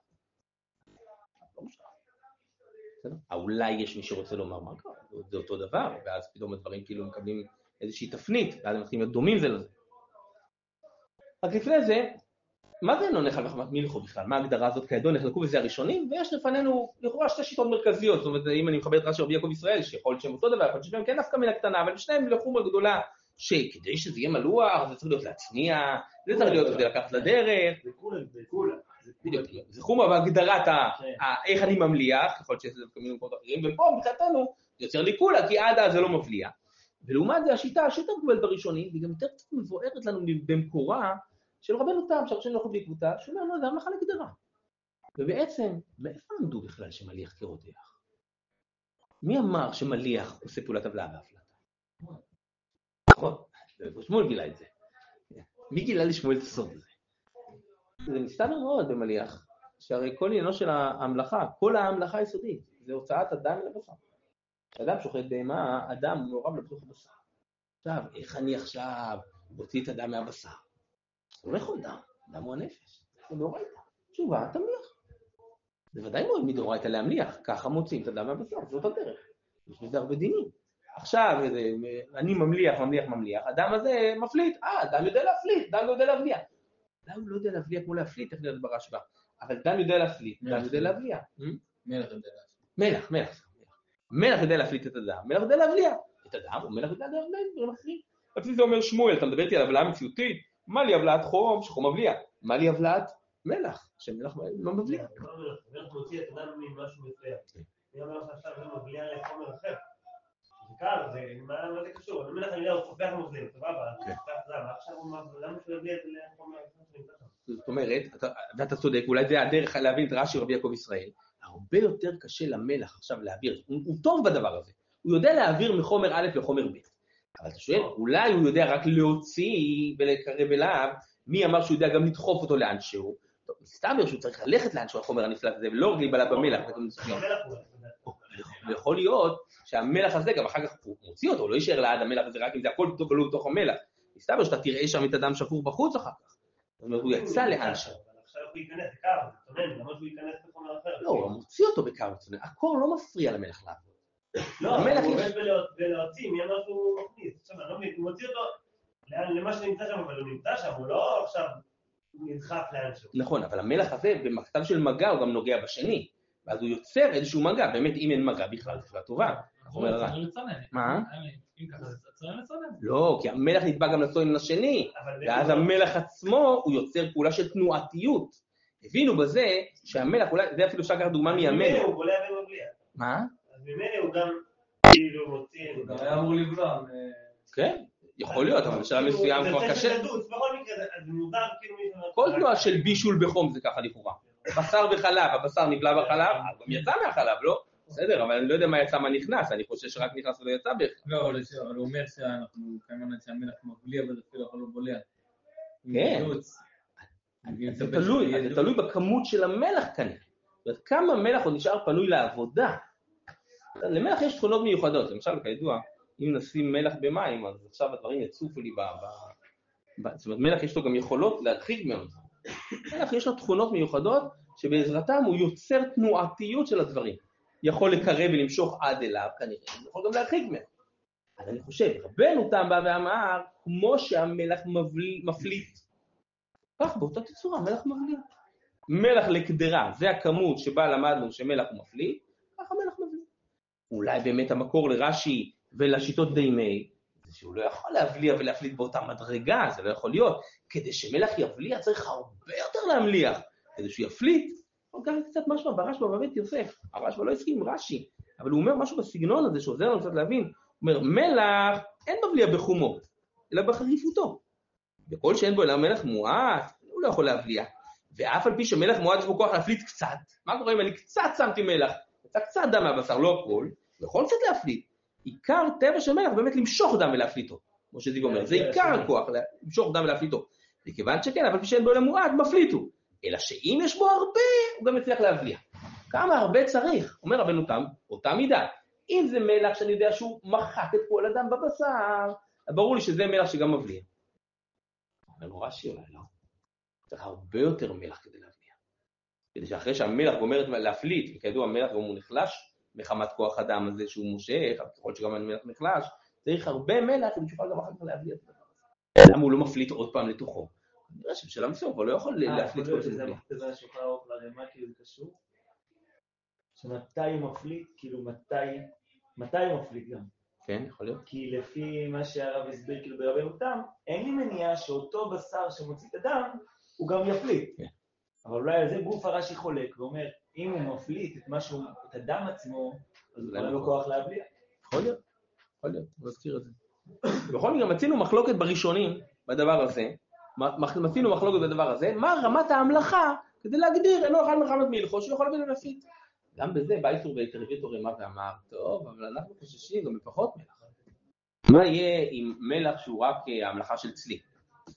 אולי יש מי שרוצה לומר מה קרה, זה אותו דבר, ואז פתאום הדברים כאילו מקבלים איזושהי תפנית, ואז הם מתחילים להיות דומים זה לזה. רק לפני זה, מה זה אינו נאכל מחמת מלחו בכלל? מה ההגדרה הזאת כידוע? נחלקו בזה הראשונים, ויש לפנינו לכאורה שתי שיטות מרכזיות, זאת אומרת, אם אני מכבד את רש"י רבי יעקב ישראל, שיכול להיות שהם אותו דבר, יכול להיות שהם כן נפקא מינה קטנה, אבל בשניהם לחומרה גדולה, שכדי שזה יהיה מלוח, זה צריך להיות להצניע, זה צריך להיות כדי לקחת לדרך. זה כולה, זה כולה. זה חומרה בהגדרת איך אני ממליח, יכול להיות שזה כמינו מקומות אחרים, ופה מבחינתנו זה יוצר לי כולה, כי עד אז זה לא מבליע. ולעומת זה השיטה שיותר מקובלת בראשונים, והיא גם יותר מבוארת לנו במקורה של רבנו תם, שהראשונים לא חובי קבוצה, שאומר, לא, זה המלאכה נגדרה. ובעצם, מאיפה למדו בכלל שמליח כרותח? מי אמר שמליח עושה פעולת הבלעה והפלטה? נכון, שמואל גילה את זה. מי גילה לשמואל את הסוד הזה? זה מסתבר מאוד במליח, שהרי כל עניינו של ההמלכה, כל ההמלכה היסודית, זה הוצאת אדם מן הבשר. כשאדם שוחט בהמה, אדם מעורב לבתוך הבשר. עכשיו, איך אני עכשיו מוציא את הדם מהבשר? הוא לא יכול דם, דם הוא הנפש, זה מאורייתא. תשובה, תמליח. זה ודאי מאוד מדאורייתא להמליח, ככה מוציאים את הדם מהבשר, זאת הדרך. יש בזה הרבה דינים. עכשיו, אני ממליח, ממליח, ממליח, הדם הזה מפליט, אה, דם יודע להפליט, דם יודע להבליע. דם לא יודע להבליע כמו להפליט, איך נראה ברשב"א, אבל דם יודע להפליט, דם יודע להבליע. מלך יודע להפליט. מלך, מלך. מלך יודע להפליט את הדם, מלך יודע להבליע את הדם, ומלך יודע להבליע דברים אחרים. לפי זה אומר שמואל, אתה מדבר איתי על הבלעה מציאותית, מה לי הבלעת חום, שחום מבליע, מה לי הבלעת מלך, שמלך לא מבליע. מלך מוציא את הדם ממשהו מסוים. אני אומר לך עכשיו, זה מבליע לחומר אחר. זה קל, מה זה קשור? אני אומר לך, אני יודע, הוא צופח מוזלים, סבבה, עכשיו הוא למה שהוא יבליע את זה לחומר אחר? זאת אומרת, ואתה צודק, אולי זה הדרך להבין את רש"י רבי יעקב ישראל, הרבה יותר קשה למלך עכשיו להעביר, הוא טוב בדבר הזה, הוא יודע להעביר מחומר א' לחומר ב', אבל אתה שואל, אולי הוא יודע רק להוציא ולקרב אליו, מי אמר שהוא יודע גם לדחוף אותו לאנשהו, מסתבר שהוא צריך ללכת לאנשהו החומר הנפלט הזה, ולא רק להיבלע במלח, ויכול להיות שהמלח הזה גם אחר כך הוא מוציא אותו, הוא לא יישאר לעד המלח הזה, רק אם זה הכל בלו בתוך המלח, מסתבר שאתה תראה שם את הדם שפוך בחוץ אחר כך, זאת אומרת, הוא יצא לאנשהו. עכשיו הוא ייכנס, זה קר, זה צונן, למה שהוא ייכנס לחומר אחר? לא, הוא מוציא אותו בקר וצונן, הקור לא מפריע למלח לעבוד. לא, הוא עובד ולהוציא, מי אמר שהוא מכניס, עכשיו, הוא מוציא אותו למה שנמצא שם, אבל הוא נמצא שם, הוא לא עכשיו נדחף לאנשהו. נכון, אבל המלח הזה, במכתב של מגע, הוא גם נוגע בשני, ואז הוא יוצר איזשהו מגע, באמת אם אין מגע בכלל, זה כבר טובה. מה? לא, כי המלח נתבע גם לצונן לשני, ואז המלח עצמו הוא יוצר פעולה של תנועתיות. הבינו בזה שהמלח, אולי, זה אפילו שכח דוגמה מהמלח. הוא בולע ומבליע. מה? אז ממילא הוא גם כאילו מוציא... הוא גם היה אמור לבלוע. כן, יכול להיות, אבל בשלב מסוים כבר קשה. בכל מקרה, זה מוזר כאילו... כל תנועה של בישול בחום זה ככה לכאורה. בשר וחלב, הבשר נבלע בחלב, גם יצא מהחלב, לא? בסדר, אבל אני לא יודע מה יצא, מה נכנס, אני חושב שרק נכנס ולא יצא בכלל. לא, אבל הוא אומר שאנחנו כמובן שהמלח מבליע, אבל זה אפילו יכול לא בולע. כן. זה תלוי, זה תלוי בכמות של המלח כנראה. זאת אומרת, כמה מלח עוד נשאר פנוי לעבודה. למלח יש תכונות מיוחדות, למשל, כידוע, אם נשים מלח במים, אז עכשיו הדברים יצופו לי ב... זאת אומרת, מלח יש לו גם יכולות להרחיק מאוד. מלח יש לו תכונות מיוחדות, שבעזרתם הוא יוצר תנועתיות של הדברים. יכול לקרב ולמשוך עד אליו, כנראה, יכול גם להרחיק ממנו. אז אני חושב, רבנו תם בא ואמר, כמו שהמלח מפליט, כך באותה תצורה, המלח מבליע. מלח לקדרה, זה הכמות שבה למדנו שמלח הוא מפליט, כך המלח מבליע. אולי באמת המקור לרש"י ולשיטות דיימי, זה שהוא לא יכול להבליע ולהפליט באותה מדרגה, זה לא יכול להיות. כדי שמלח יבליע צריך הרבה יותר להמליח. כדי שהוא יפליט, הוא גם קצת משהו ברשב"א בבית יוסף. הרשב"א לא הסכים עם רש"י, אבל הוא אומר משהו בסגנון הזה שעוזר לנו קצת להבין. הוא אומר, מלח אין מבליע בחומו, אלא בחריפותו. וכל שאין בו אלא מלח מועט, הוא לא יכול להבליע. ואף על פי שמלח מועט יש בו כוח להפליט קצת. מה קורה אם אני קצת שמתי מלח, יצא קצת דם מהבשר, לא הכל, הוא יכול קצת להפליט. עיקר טבע של מלח באמת למשוך דם ולהפליטו. כמו שזיו אומר, זה עיקר הכוח, למשוך דם ולהפליטו. וכיוון שכן, אבל כשאין בו אלא מועט, מפליטו. אלא שאם יש בו הרבה, הוא גם יצליח להבליע. כמה הרבה צריך? אומר רבנו תם, אותה מידה. אם זה מלח שאני יודע שהוא מחק את כל הדם בבשר, ברור לי שזה מלח שגם מבליע. אבל לא רש"י אולי לא. צריך הרבה יותר מלח כדי להבליע. כדי שאחרי שהמלח גומרת להפליט, וכידוע המלח גם הוא נחלש, מחמת כוח הדם הזה שהוא מושך, אבל ככל שגם המלח נחלש, צריך הרבה מלח כדי שיוכל גם אחר כך להבליע את הדבר הזה. למה הוא לא מפליט עוד פעם לתוכו? נראה שבשלב מסוים, אבל לא יכול להפליט כל זה מבליע. זה השופעה אורך לרמה, כאילו זה קשור. שמתי הוא מפליט, כאילו מתי, מתי הוא מפליט גם. כן, יכול להיות. כי לפי מה שהרב הסביר, כאילו ברבנו תם, אין לי מניעה שאותו בשר שמוציא את הדם, הוא גם יפליט. כן. אבל אולי על זה גוף הרש"י חולק, ואומר, אם הוא מפליט את משהו, את הדם עצמו, אז הוא לא כוח להבליע. יכול להיות, יכול להיות, הוא מזכיר את זה. בכל מקרה, מצינו מחלוקת בראשונים, בדבר הזה, מצינו מחלוקת בדבר הזה, מה רמת ההמלכה, כדי להגדיר, אינו אחד מחמת מלכו, שהוא יכול להביא להפליט. גם בזה, באיסור והאינטרוויטור רימה ואמר, טוב, אבל אנחנו חוששים גם בפחות מלח. מה יהיה עם מלח שהוא רק המלאכה של צלי?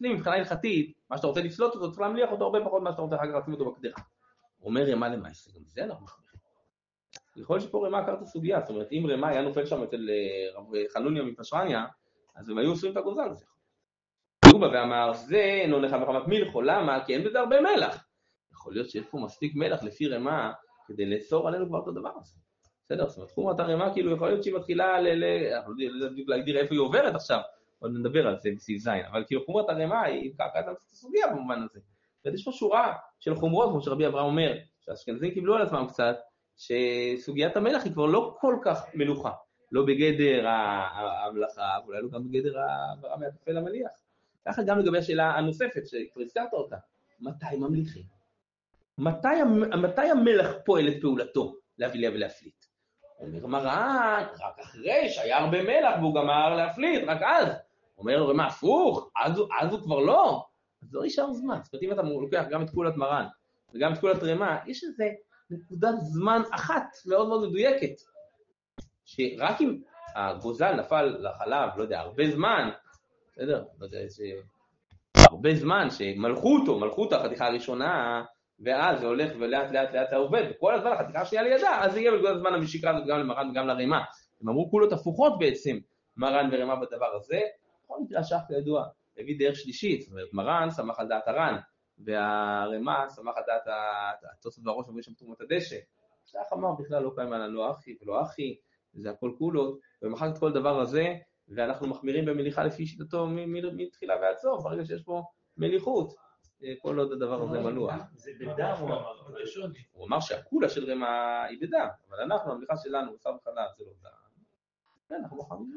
אצלי מבחינה הלכתית, מה שאתה רוצה לפסלות אותו, צריך להמליח אותו הרבה פחות מה שאתה רוצה אחר כך לשים אותו בקדרה. הוא אומר רמה למעשה, גם זה אנחנו מחמירים. יכול להיות שפה רמה עקר את הסוגיה, זאת אומרת, אם רמה היה נופל שם אצל רב חנוניה מפשרניה, אז הם היו עושים את הגוזל הזה. הוא בא ואמר, זה אינו נחם מחמת מלכו, למה? כי אין בזה הרבה מלח. יכול להיות שיש פה מספיק מלח לפי רמה, כדי לאסור עלינו כבר את הדבר הזה. בסדר, זאת אומרת, חומרת הרמה, כאילו יכול להיות שהיא מתחילה להגדיר איפה היא עוברת עכשיו, עוד נדבר על זה בסעיף זין, אבל כאילו חומרת הרמה היא קעקעת את הסוגיה במובן הזה. ויש פה שורה של חומרות, כמו שרבי אברהם אומר, שהאשכנזים קיבלו על עצמם קצת, שסוגיית המלח היא כבר לא כל כך מלוכה, לא בגדר המלאכה, אולי לא גם בגדר העברה מהקפה למליח. ככה גם לגבי השאלה הנוספת, שכבר הזכרת אותה, מתי ממליכים? מתי, מתי המלח פועל את פעולתו להביא ליה ולהפליט? אומר מרן, רק אחרי שהיה הרבה מלח והוא גמר להפליט, רק אז. אומר לו, מה, הפוך? אז, אז הוא כבר לא. אז לא נשאר זמן. זאת אומרת, אם אתה לוקח גם את כולת מרן וגם את כולת רמה, יש איזה נקודת זמן אחת מאוד מאוד מדויקת, שרק אם הגוזל נפל לחלב, לא יודע, הרבה זמן, בסדר? לא יודע, איזה... הרבה זמן שמלכו אותו, מלכו את החתיכה הראשונה, ואז זה הולך ולאט לאט לאט העובד, וכל הזמן החתיכה השנייה לידה, אז זה יהיה בגלל הזמן המשיקה הזאת גם למרן וגם לרמה. הם אמרו כולות הפוכות בעצם, מרן ורמה בדבר הזה, בכל מקרה השח כידוע, הביא דרך שלישית, זאת אומרת, מרן שמח על דעת הר"ן, והרמה שמח על דעת התוספות והראש מביא שם תרומת הדשא. שח אמר בכלל לא קיים עלינו לא אחי ולא אחי, זה הכל כולות, ומחק את כל דבר הזה, ואנחנו מחמירים במליחה לפי שיטתו מתחילה ועד סוף, ברגע שיש פה מליחות, כל עוד הדבר הזה מנוע. זה בדם הוא אמר. הוא אמר שהכולה של רמה היא בדם, אבל אנחנו, המליחה שלנו, בשר וחלב, זה לא דם. כן, אנחנו מחמירים.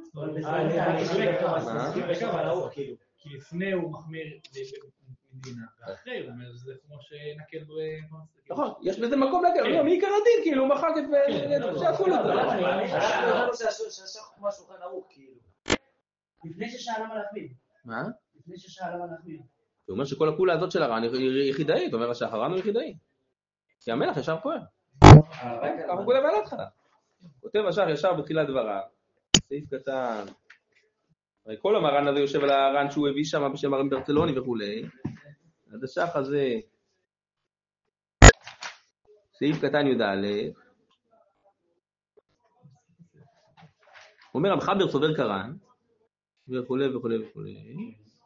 כי לפני הוא מחמיר במדינה, ואחרי הוא אומר, זה כמו שנקל ב... נכון, יש בזה מקום להקל, מי עיקר הדין, כאילו, הוא מחק את שהכולה. שהשח כמו השולחן ערוך, כאילו. לפני ששאל למה להחמיר. מה? לפני ששאל למה להחמיר. הוא אומר שכל הכולה הזאת של הר"ן היא יחידאית, הוא אומר שהר"ן הוא יחידאי. כי המלח ישר כהן. ככה הוא כותב על התחלה. כותב השח ישר בתחילת דבריו. סעיף קטן. הרי כל המר"ן הזה יושב על הר"ן שהוא הביא שם בשם הר"ן ברצלוני וכולי. עד השח הזה. סעיף קטן י"א. הוא אומר המחבר סובר קרן. וכולי וכולי וכולי.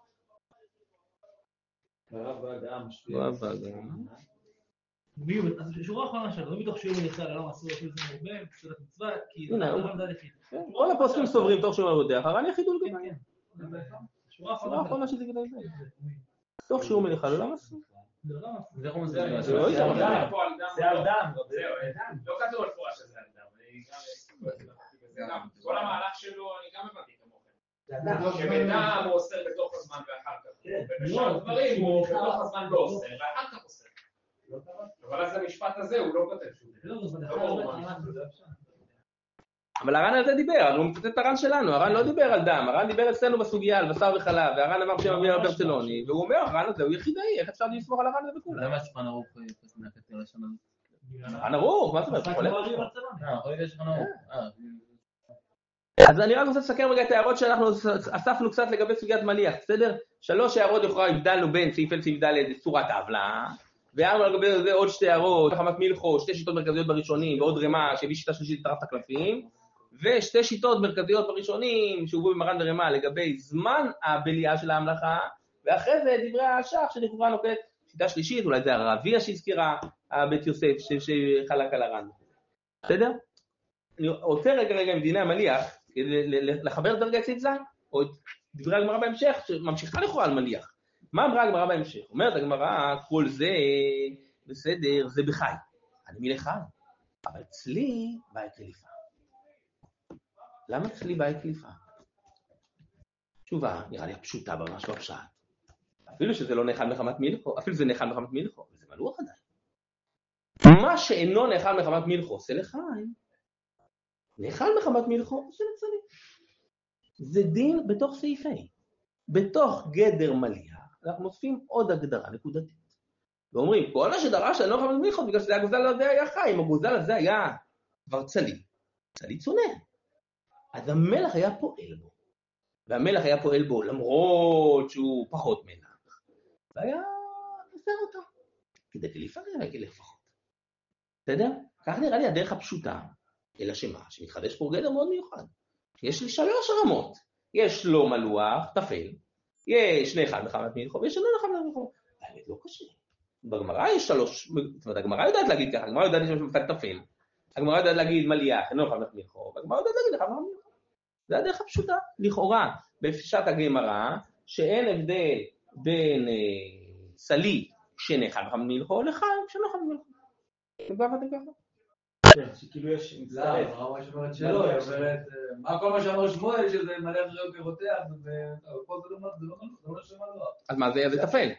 הרב האדם, הרב האדם. שורה אחרונה שלנו, לא מתוך שיעור מליחה, לא מסור אפילו זה מרבה, בסדר מצווה, כי זה הרב דעת יחיד. כל הפוסקים סוברים תוך שיעור מליחה, הר"ן יחיד הוא לגבי. שורה שורה אחרונה שזה כדי זה. תוך שיעור מליחה, לא למה אסור? זה לא זה לא מוזר. זה לא ישר. זה על דם. לא כתוב על פורש שזה על דם. כל המהלך שלו, אני גם הבנתי כמוכם. שבדם הוא עושה בתוך הזמן ואחר כך. ובשאר דברים הוא בתוך הזמן לא עושה, ואחר כך עושה. אבל אז המשפט הזה הוא לא כותב שהוא. אבל הר"ן על זה דיבר, הוא מצטט את הר"ן שלנו, הר"ן לא דיבר על דם, הר"ן דיבר אצלנו בסוגיה על בשר וחלב, והר"ן אמר שם אביה ברצלוני, והוא אומר, הר"ן הזה הוא יחידאי, איך אפשר לסמוך על הר"ן הזה בכולם? למה השולחן ערוך מהכתר לשנה? הר"ן ערוך, מה זאת אומרת? אה, יש שולחן ערוך. אז אני רק רוצה לסכם רגע את ההערות שאנחנו אספנו קצת לגבי סוגיית מליח, בסדר? שלוש הערות יכולה הבדלנו בין סעיף אל סעיף ד' צורת העוולה, והערנו לגבי זה עוד שתי הערות, חמת מלכו, שתי שיטות מרכזיות בראשונים, ועוד רמה שהביא שיטה שלישית לטרף את הקלפים, ושתי שיטות מרכזיות בראשונים שהובאו במרן ורמה לגבי זמן הבליעה של ההמלכה, ואחרי זה דברי השח שלכאורה נוקט שיטה שלישית, אולי זה הרביע שהזכירה בית יוסף שחלק על הר"ן. בסדר? אני רוצה רגע רגע עם דיני המליח, לחבר דרגה את סעיף ז', או את דברי הגמרא בהמשך, שממשיכה לכאורה על מליח. מה אמרה הגמרא בהמשך? אומרת הגמרא, כל זה בסדר, זה בחי. אני מלחי. אבל צלי באי קליפה. למה צלי באי קליפה? תשובה, נראה לי פשוטה ממש בפשט. אפילו שזה לא נאכל מחמת מלכו, אפילו זה נאכל מחמת מלכו, זה מלוח עדיין. מה שאינו נאכל מחמת מלכו, עושה לחיים. נאכל מחמת מלכו, עושה לצלי. זה דין בתוך סעיפי. בתוך גדר מליח. אנחנו מוסיפים עוד הגדרה נקודתית. ואומרים, כל מה שדרש על נוחם מלכות, בגלל שזה הגוזל הזה היה חי, אם הגוזל הזה היה כבר צלי, צלי צונן. אז המלך היה פועל בו. והמלך היה פועל בו למרות שהוא פחות מלח. והיה נפר אותה. כדי קליפה כדי לפחות. בסדר? כך נראה לי הדרך הפשוטה, אלא שמה, שמתחדש פה גדר מאוד מיוחד. יש לי שלוש רמות. יש לו מלוח, תפל, יש שני אחד מחמת מלכו, ויש שני אחד מחמת מלכו. האמת לא קשה. בגמרא יש שלוש, זאת אומרת, הגמרא יודעת להגיד ככה, הגמרא יודעת שיש מפתק תפל, הגמרא יודעת להגיד מליח, אינו מחמת מלכו, והגמרא יודעת להגיד אחד מחמת מלכו. זה הדרך הפשוטה. לכאורה, בפשט הגמרא, שאין הבדל בין אה, סלי שאין אחד מחמת מלכו, לחיים שאין אחד מחמת מלכו. אתם ככה, אתם ככה? כן, שכאילו יש לא, מצטרף. הרמה שאומרת שלא, היא אומרת, מה כל מה שאמר שמואל, שזה מלא אחריות כרותח, ופה זה לא מה שאומר לא. אז מה זה? זה תפל.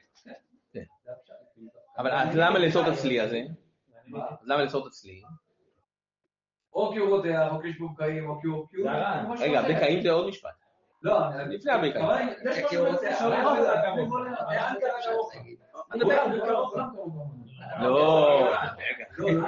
אבל אז למה לעשות הצלי הזה? אז למה לעשות הצלי? או כי הוא רותח, או כי יש בו בקעים, או כי הוא... רגע, בקעים זה עוד משפט. לא, לפני הבקעים. כי הוא רותח. לא, רגע.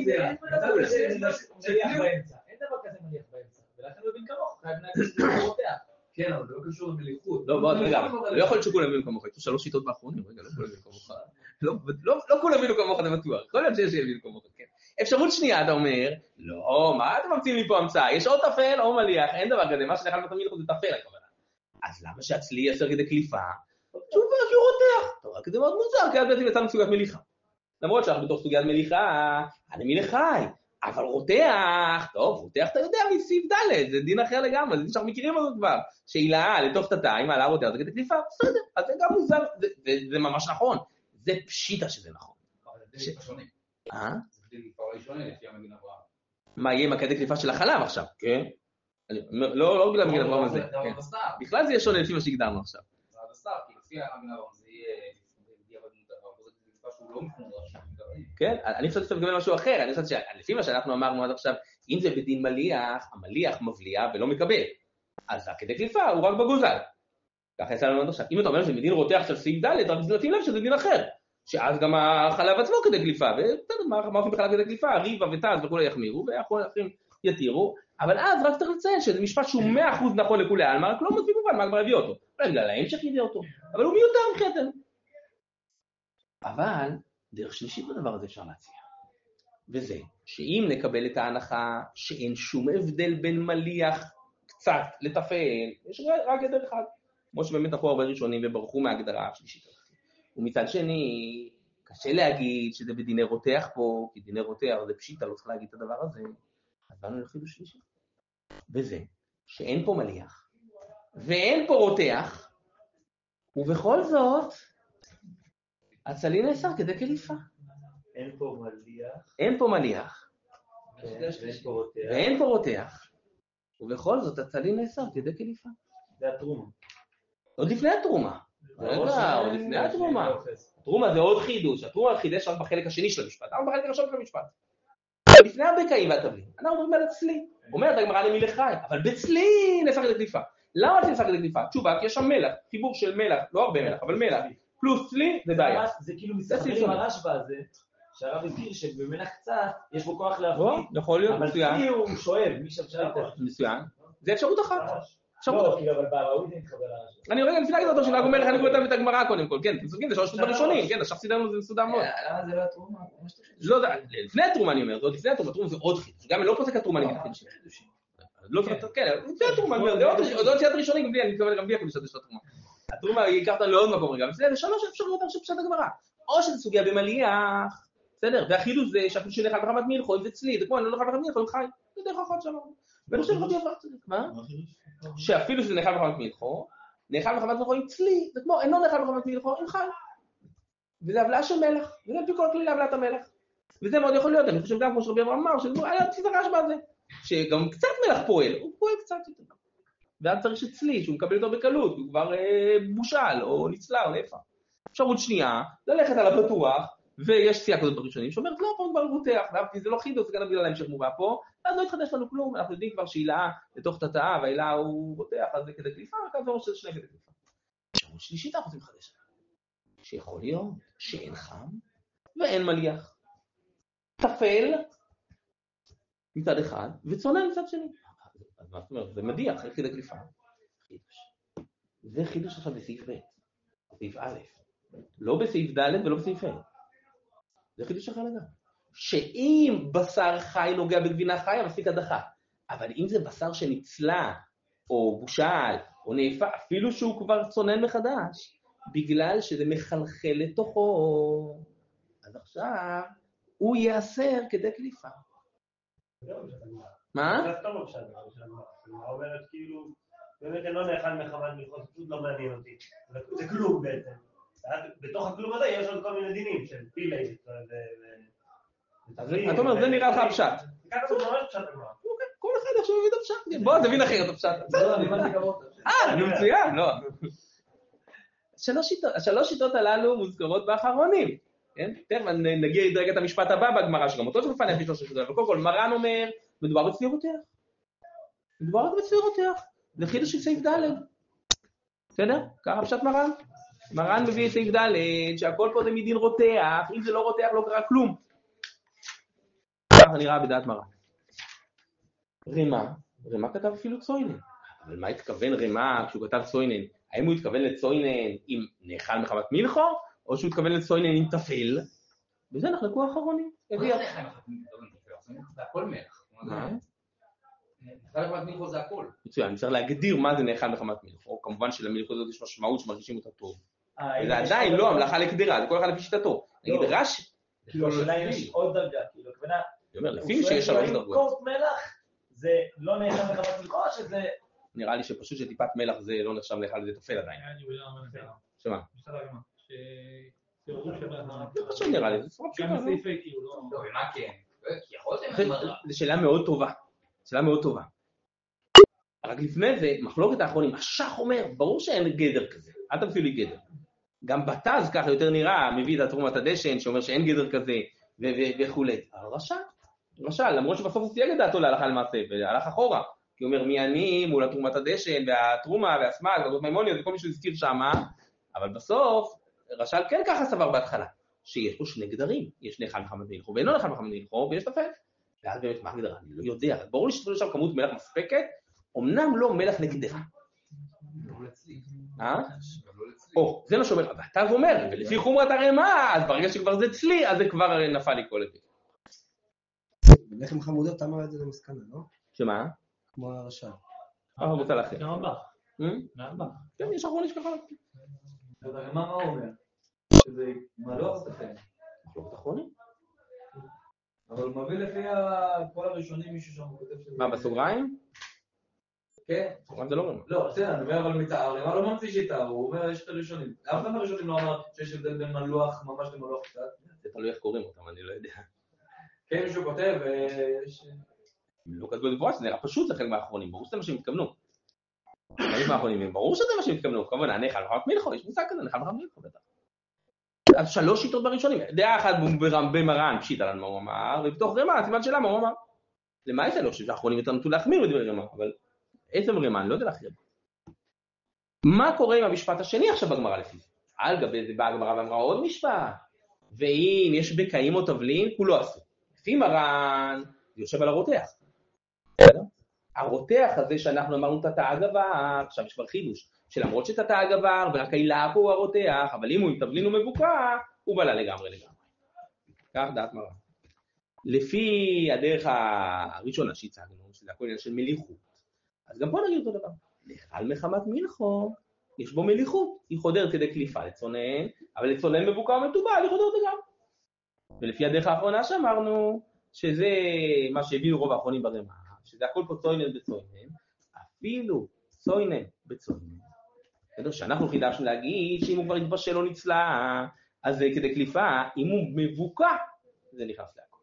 אין דבר כזה מליח באמצע, ולכן הוא מבין כמוך, חייב להגיד שזה רותח. כן, אבל זה לא קשור למליחות. לא, בוא, רגע, לא יכול להיות שכולם הבינו כמוך, יש שלוש שיטות באחרונים, רגע, לא כולם הבינו כמוך. לא כולם הבינו כמוך, זה בטוח, יכול להיות שיש שהבינו כמוך, כן. אפשרות שנייה, אתה אומר, לא, מה אתם ממציאים לי פה המצאה? יש או תפל או מליח, אין דבר כזה, מה שנאכל מתמיד לך זה תפל, הכוונה. אז למה שהצלי יעשר כדי קליפה? תשובה, כי הוא רותח. טוב, רק זה מאוד מוזר, כי אז בעצם יצאנו סוגיית מליחה. למרות שאנחנו בתוך סוגיית מליחה, אני מלחי, אבל רותח, טוב, רותח אתה יודע מסעיף ד', זה דין אחר לגמרי, זה דין שאנחנו מכירים אותו כבר, שהילה לתוך תתיים, מעלה רותח, זה כדי קליפה, בסדר, אז זה גם מוזר, זה ממש נכון, זה פשיטה שזה נכון. אבל זה דין שונה. אה? זה דין כבר ראשונה לפי המגן אברהם. מה יהיה עם הכדי קליפה של החלב עכשיו, כן? לא, לא בגלל המגן אברהם הזה, בכלל זה יהיה שונה לפי מה שהגדרנו עכשיו. זה עד הסתר, כי לפי המגן אברהם זה יהיה... כן, אני חושבת שאתה מגמל משהו אחר, אני חושבת שלפי מה שאנחנו אמרנו עד עכשיו, אם זה בדין מליח, המליח מבליע ולא מקבל, אז הכדי קליפה הוא רק בגוזל. ככה יצא לנו עד עכשיו. אם אתה אומר שזה מדין רותח של סעיף ד', רק לשים לב שזה דין אחר, שאז גם החלב עצמו כדי קליפה, ובטח מה אופן בחלב כדי קליפה, ריבה ותז וכולי יחמירו, ואחרים יתירו, אבל אז רק צריך לציין שזה משפט שהוא מאה אחוז נכון לכולי העלמא, רק לא מספיק מובן מה כבר הביא אותו. אולי בגלל ההמשך יביא אותו, אבל הוא מיותר מבחינתנו. אבל דרך שלישית בדבר הזה אפשר להציע. וזה, שאם נקבל את ההנחה שאין שום הבדל בין מליח קצת לטפל, יש רק גדר אחד. כמו שבאמת אנחנו הרבה ראשונים וברחו מהגדרה השלישית. ומצד שני, קשה להגיד שזה בדיני רותח פה, כי דיני רותח זה פשיטה, לא צריך להגיד את הדבר הזה. אז באנו לחידוש שלישי. וזה, שאין פה מליח, ואין פה רותח, ובכל זאת, הצלי נאסר כדי קליפה. אין פה מליח. אין פה מליח. ואין פה רותח. ואין פה רותח. ובכל זאת הצלי נאסר כדי קליפה. זה התרומה. עוד לפני התרומה. רגע, עוד לפני התרומה. התרומה זה עוד חידוש. התרומה חידש רק בחלק השני של המשפט. אנחנו בחלק הראשון של המשפט. לפני הבקעים והטבלים. אנחנו מדברים על הצלי. אומרת הגמרא למי לחי, אבל בצלי נאסר כדי קליפה. למה הצלי נאסר כדי קליפה? תשובה, כי יש שם מלח, חיבור של מלח, לא הרבה מלח, אבל מלח. פלוס צלי זה בעיה. זה כאילו מסתכל עם הרשב"א הזה, שהרב הזכיר שבמלח קצת יש בו כוח להפליט. יכול להיות, מצוין. אבל צלי הוא שואב, מי שאפשר יותר. מצוין. זה אפשרות אחת. לא, כאילו, אבל בערבית זה מתחבר לרשב"א. אני רגע לפני להגיד אותו שנהג אומר איך אני קורא את הגמרא קודם כל, כן, תסוגים, זה שלוש בראשונים, כן, עכשיו סידרנו זה מסודר מאוד. למה זה לא התרומה? לא, לפני התרומה אני אומר, זה עוד לפני התרומה, התרומה זה עוד חידוש, גם אם לא פוסק התרומה נגיד החידושים. לא צריך, כן, לפני התרומה, אני אומר, זה עוד סיעת ראשונים, אני מתכוון גם בלי הקודשת של התרומה. התרומה היא ייקח אותנו לעוד מקום רגע, זה שלוש אפשרויות של פשט הגמרא. או שזה סוגיה במליח, בסדר, והחידוש זה שאפילו שנאכל מחמת מלכו, אם זה צלי, זה כמו אני לא נאכל מחמת מלכו, אם חי, זה דרך אחת שאמרנו. ואני חושב שזה יפה, מה? שאפילו שזה נאכל מחמת מלכו, נאכל מחמת מלכו עם צלי, זה כמו אינו נאכל מחמת מלכו, עם חי. וזה הבלעה של מלח, וזה לפי כל כלי להבלעת המלח. וזה מאוד יכול להיות, אני חושב גם כמו שרבי אברהם אמר, שזה היה תפיסת הרשב"א הזה, שגם קצת מלח פועל, הוא פועל קצת יותר. ואז צריך שצלי, שהוא מקבל אותו בקלות, הוא כבר אה, בושל, או נצלה, או נפע. אפשרות שנייה, ללכת על הפתוח, ויש צייה כזאת בראשונים, שאומרת, לא, פה כבר רותח, כי זה לא חידוש, זה גם בגלל להמשך מובא פה, ואז לא יתחדש לנו כלום, אנחנו יודעים כבר שהילה לתוך תתאה, והילה הוא רותח, אז זה כדי קליפה, וכאן זה שזה שני כדי קליפה. אפשרות שלישית, אנחנו רוצים לחדש. שיכול להיות שאין חם, ואין מליח. תפל, מצד אחד, וצונן מצד שני. אז מה זאת אומרת? זה מדיח, איך כדי קליפה. חידוש. זה חידוש עכשיו בסעיף ב', בסעיף א', לא בסעיף ד' ולא בסעיף ה'. זה חידוש אחר לגמרי. שאם בשר חי נוגע בגבינה חיה, מספיק הדחה. אבל אם זה בשר שנצלה, או בושל, או נאפה, אפילו שהוא כבר צונן מחדש, בגלל שזה מחלחל לתוכו, אז עכשיו הוא יאסר כדי קליפה. מה? זה טוב עכשיו, מה אומרת כאילו, באמת אני לא נאכל מחמת מלכות, פשוט לא מעניין אותי. זה כלום בעצם. בתוך הכלום הזה יש עוד כל מיני דינים של פילי. אתה אומר, זה נראה לך הפשט. ככה זה ממש פשט הגמרא. כל אחד עכשיו מביא את הפשט. בוא, תבין אחרת הפשט. לא, אני הבנתי כמות. אה, אני מצוין, לא. השלוש שיטות הללו מוזכרות באחרונים. תכף נגיע לדרגת המשפט הבא בגמרא, שגם אותו שמפנה לפי שלוש שיטות. וקודם כל, מרן אומר, מדובר בספירותיה. מדובר רק בספירותיה. זה חידוש של סעיף ד'. בסדר? ככה פשט מרן. מרן מביא את סעיף ד' שהכל פה זה מדין רותח, אם זה לא רותח לא קרה כלום. ככה נראה בדעת מרן. רימה, רימה כתב אפילו צוינן. אבל מה התכוון רימה כשהוא כתב צוינן? האם הוא התכוון לצוינן עם נאכל מחמת מלכו, או שהוא התכוון לצוינן עם תפל? וזה נחלקו האחרונים. זה הכל מלך. מה? נאכל מחמת מלכו זה הכל. מצוין, אני צריך להגדיר מה זה נאכל מחמת מלכו. כמובן שלמלכו הזאת יש משמעות שמרגישים אותה טוב. וזה עדיין לא המלאכה לקדירה, זה כל אחד לפי שיטתו. נגיד רש"י. כאילו השאלה יש עוד דרגה, כאילו, הכוונה... אני אומר, לפי שיש שלוש דרגות. קורט מלח זה לא נאכל מחמת מלכו, שזה... נראה לי שפשוט שטיפת מלח זה לא נחשב לאכל, זה תפל עדיין. שמה? זה חשוב נראה לי, זה סרוב שלנו. גם בסעיפי כאילו, לא... לא, ומה כן? כי יכולתם למראה. זו שאלה מאוד טובה. שאלה מאוד טובה. רק לפני זה, מחלוקת האחרונים, השח אומר, ברור שאין גדר כזה, אל תמפיאו לי גדר. גם בתז ככה יותר נראה, מביא את תרומת הדשן, שאומר שאין גדר כזה, וכו'. רשע, רשע, למרות שבסוף הוא סייג את דעתו להלכה למעשה, והלך אחורה. כי הוא אומר, מי אני מול תרומת הדשן, והתרומה, והסמק, והגות מימוניות, וכל מישהו הזכיר שמה, אבל בסוף, רשע כן ככה סבר בהתחלה, שיש פה שני גדרים, יש נאכל מחמת מלכו, ואינו נאכל מחמת מלכו, ויש תפל. ואז באמת, מה הגדרה? אני לא יודע. ברור לי שתפלו שם כמות מלח מספקת, אמנם לא מלח לגדרה. אה? או, זה מה שאומר, אתה אומר, ולפי חומרת הרמה, אז ברגע שכבר זה צלי, אז זה כבר נפל לי כל זה. בלחם חמודות אמר את זה למסקנה, לא? שמה? כמו הרשע. אה, רוצה לכם. גם הבא. גם הבא. כן, יש אחרון שככה. מה מה הוא אומר? שזה מלוח או תפל? מחלוקת אחרונים. אבל הוא מביא לפי כל הראשונים מישהו שם כותב שזה... מה, בסוגריים? כן. בסוגריים זה לא רמה. לא, בסדר, אני אומר אבל מתאר, אבל לא ממציא שיטה, הוא אומר יש את הראשונים. אף אחד מהראשונים לא אמר שיש הבדל בין מלוח ממש למלוח קצת. זה תלוי איך קוראים אותם, אני לא יודע. כן, מישהו כותב ויש... לא כתבו לבוא, זה נראה פשוט לחלק מהאחרונים, ברור שזה מה שהם התכוונו. חלק מהאחרונים, ברור שזה מה שהם התכוונו, כמובן, נאכל מחמת מלכו, יש מושג כזה, נאכל מחמת מלכו, בטח. אז שלוש שיטות בראשונים, דעה אחת במרן, פשיטה לנו מה הוא אמר, ובתוך רמה, הסימן שלה מה הוא אמר. למה יש שלוש שיטות האחרונים יותר נטו להחמיר בדברי רמה, אבל איזה רמה, אני לא יודע להחמיר. מה קורה עם המשפט השני עכשיו בגמרא לפי זה? על גבי זה באה הגמרא ואמרה עוד משפט, ואם יש בקעים או תבלין, כולו אסור. לפי מרן, זה יושב על הרותח. הרותח הזה שאנחנו אמרנו את התא הגבר, עכשיו יש כבר חידוש, שלמרות שאת התא הגבר, ורק העילה פה הוא הרותח, אבל אם הוא עם תבלין ומבוקע, הוא בלה לגמרי לגמרי. כך דעת מרן. לפי הדרך הראשונה שהצגנו, שזה הכל עניין של מליחות, אז גם פה נגיד אותו דבר. נאכל מחמת מלכו, יש בו מליחות, היא חודרת כדי קליפה לצונן, אבל לצונן מבוקע ומטובל, היא חודרת לגמרי. ולפי הדרך האחרונה שאמרנו, שזה מה שהביאו רוב האחרונים ברמה, שזה הכל פה צוינן בצוינן, אפילו צוינן בצוינן. שאנחנו חידשנו להגיד שאם הוא כבר התבשל או נצלה, אז זה כדי קליפה, אם הוא מבוקע, זה נכנס להכל.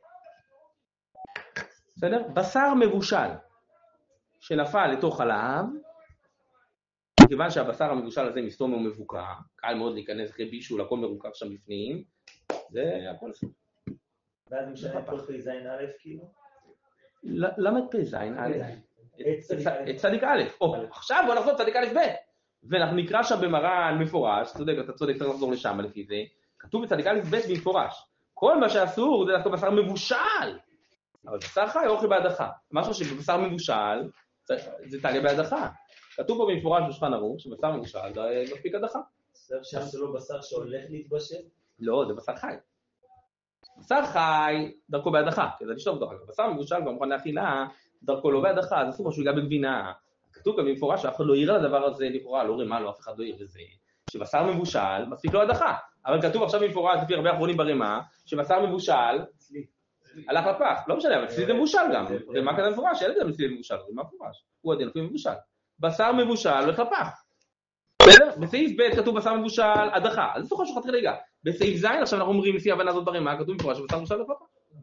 בסדר? בשר מבושל שנפל לתוך חלב, כיוון שהבשר המבושל הזה מסתום הוא מבוקע, קל מאוד להיכנס אחרי בישול, הכל מרוכך שם בפנים, זה הכל אסור. ואז משנה כל פ"ז א' כאילו? למה את פ"ז א'? את צדיק א'. עכשיו בוא נחזור צדיק א' ב'. ואנחנו נקרא שם במרן מפורש, צודק, אתה צודק, צריך לחזור לשם לפי זה, כתוב בצדיק א' ב' במפורש. כל מה שאסור זה דווקא בשר מבושל. אבל בשר חי אוכל בהדחה. משהו שבבשר מבושל, זה תעלה בהדחה. כתוב פה במפורש בשולחן ערוך, שבשר מבושל זה מספיק הדחה. זה שם זה לא בשר שהולך להתבשל? לא, זה בשר חי. בשר חי, דרכו בהדחה, כדי לשתוף דרכו. בשר מבושל כבר מוכן להכילה, דרכו לא בהדחה, אז אסור משהו ייגע בגבינה. כתוב גם במפורש שאף אחד לא יראה לדבר הזה, לכאורה, לא רימה לו, אף אחד לא יראה לזה. שבשר מבושל, מספיק לו הדחה. אבל כתוב עכשיו במפורש, לפי הרבה אחרונים ברימה, שבשר מבושל, הלך לפח. לא משנה, אבל אצלי זה מבושל גם. רימה כזה מפורש, אין את זה אצלי מבושל, רימה מפורש. הוא עדין, לפי מבושל. בשר מבושל הולך לפח. בסעיף ב' כתוב בשר מבושל, הדחה. אז זוכר שחתך רגע. בסעיף ז' עכשיו אנחנו אומרים לפי הבנה הזאת ברימה, כתוב מפורש שבשר מבושל הולך לפח.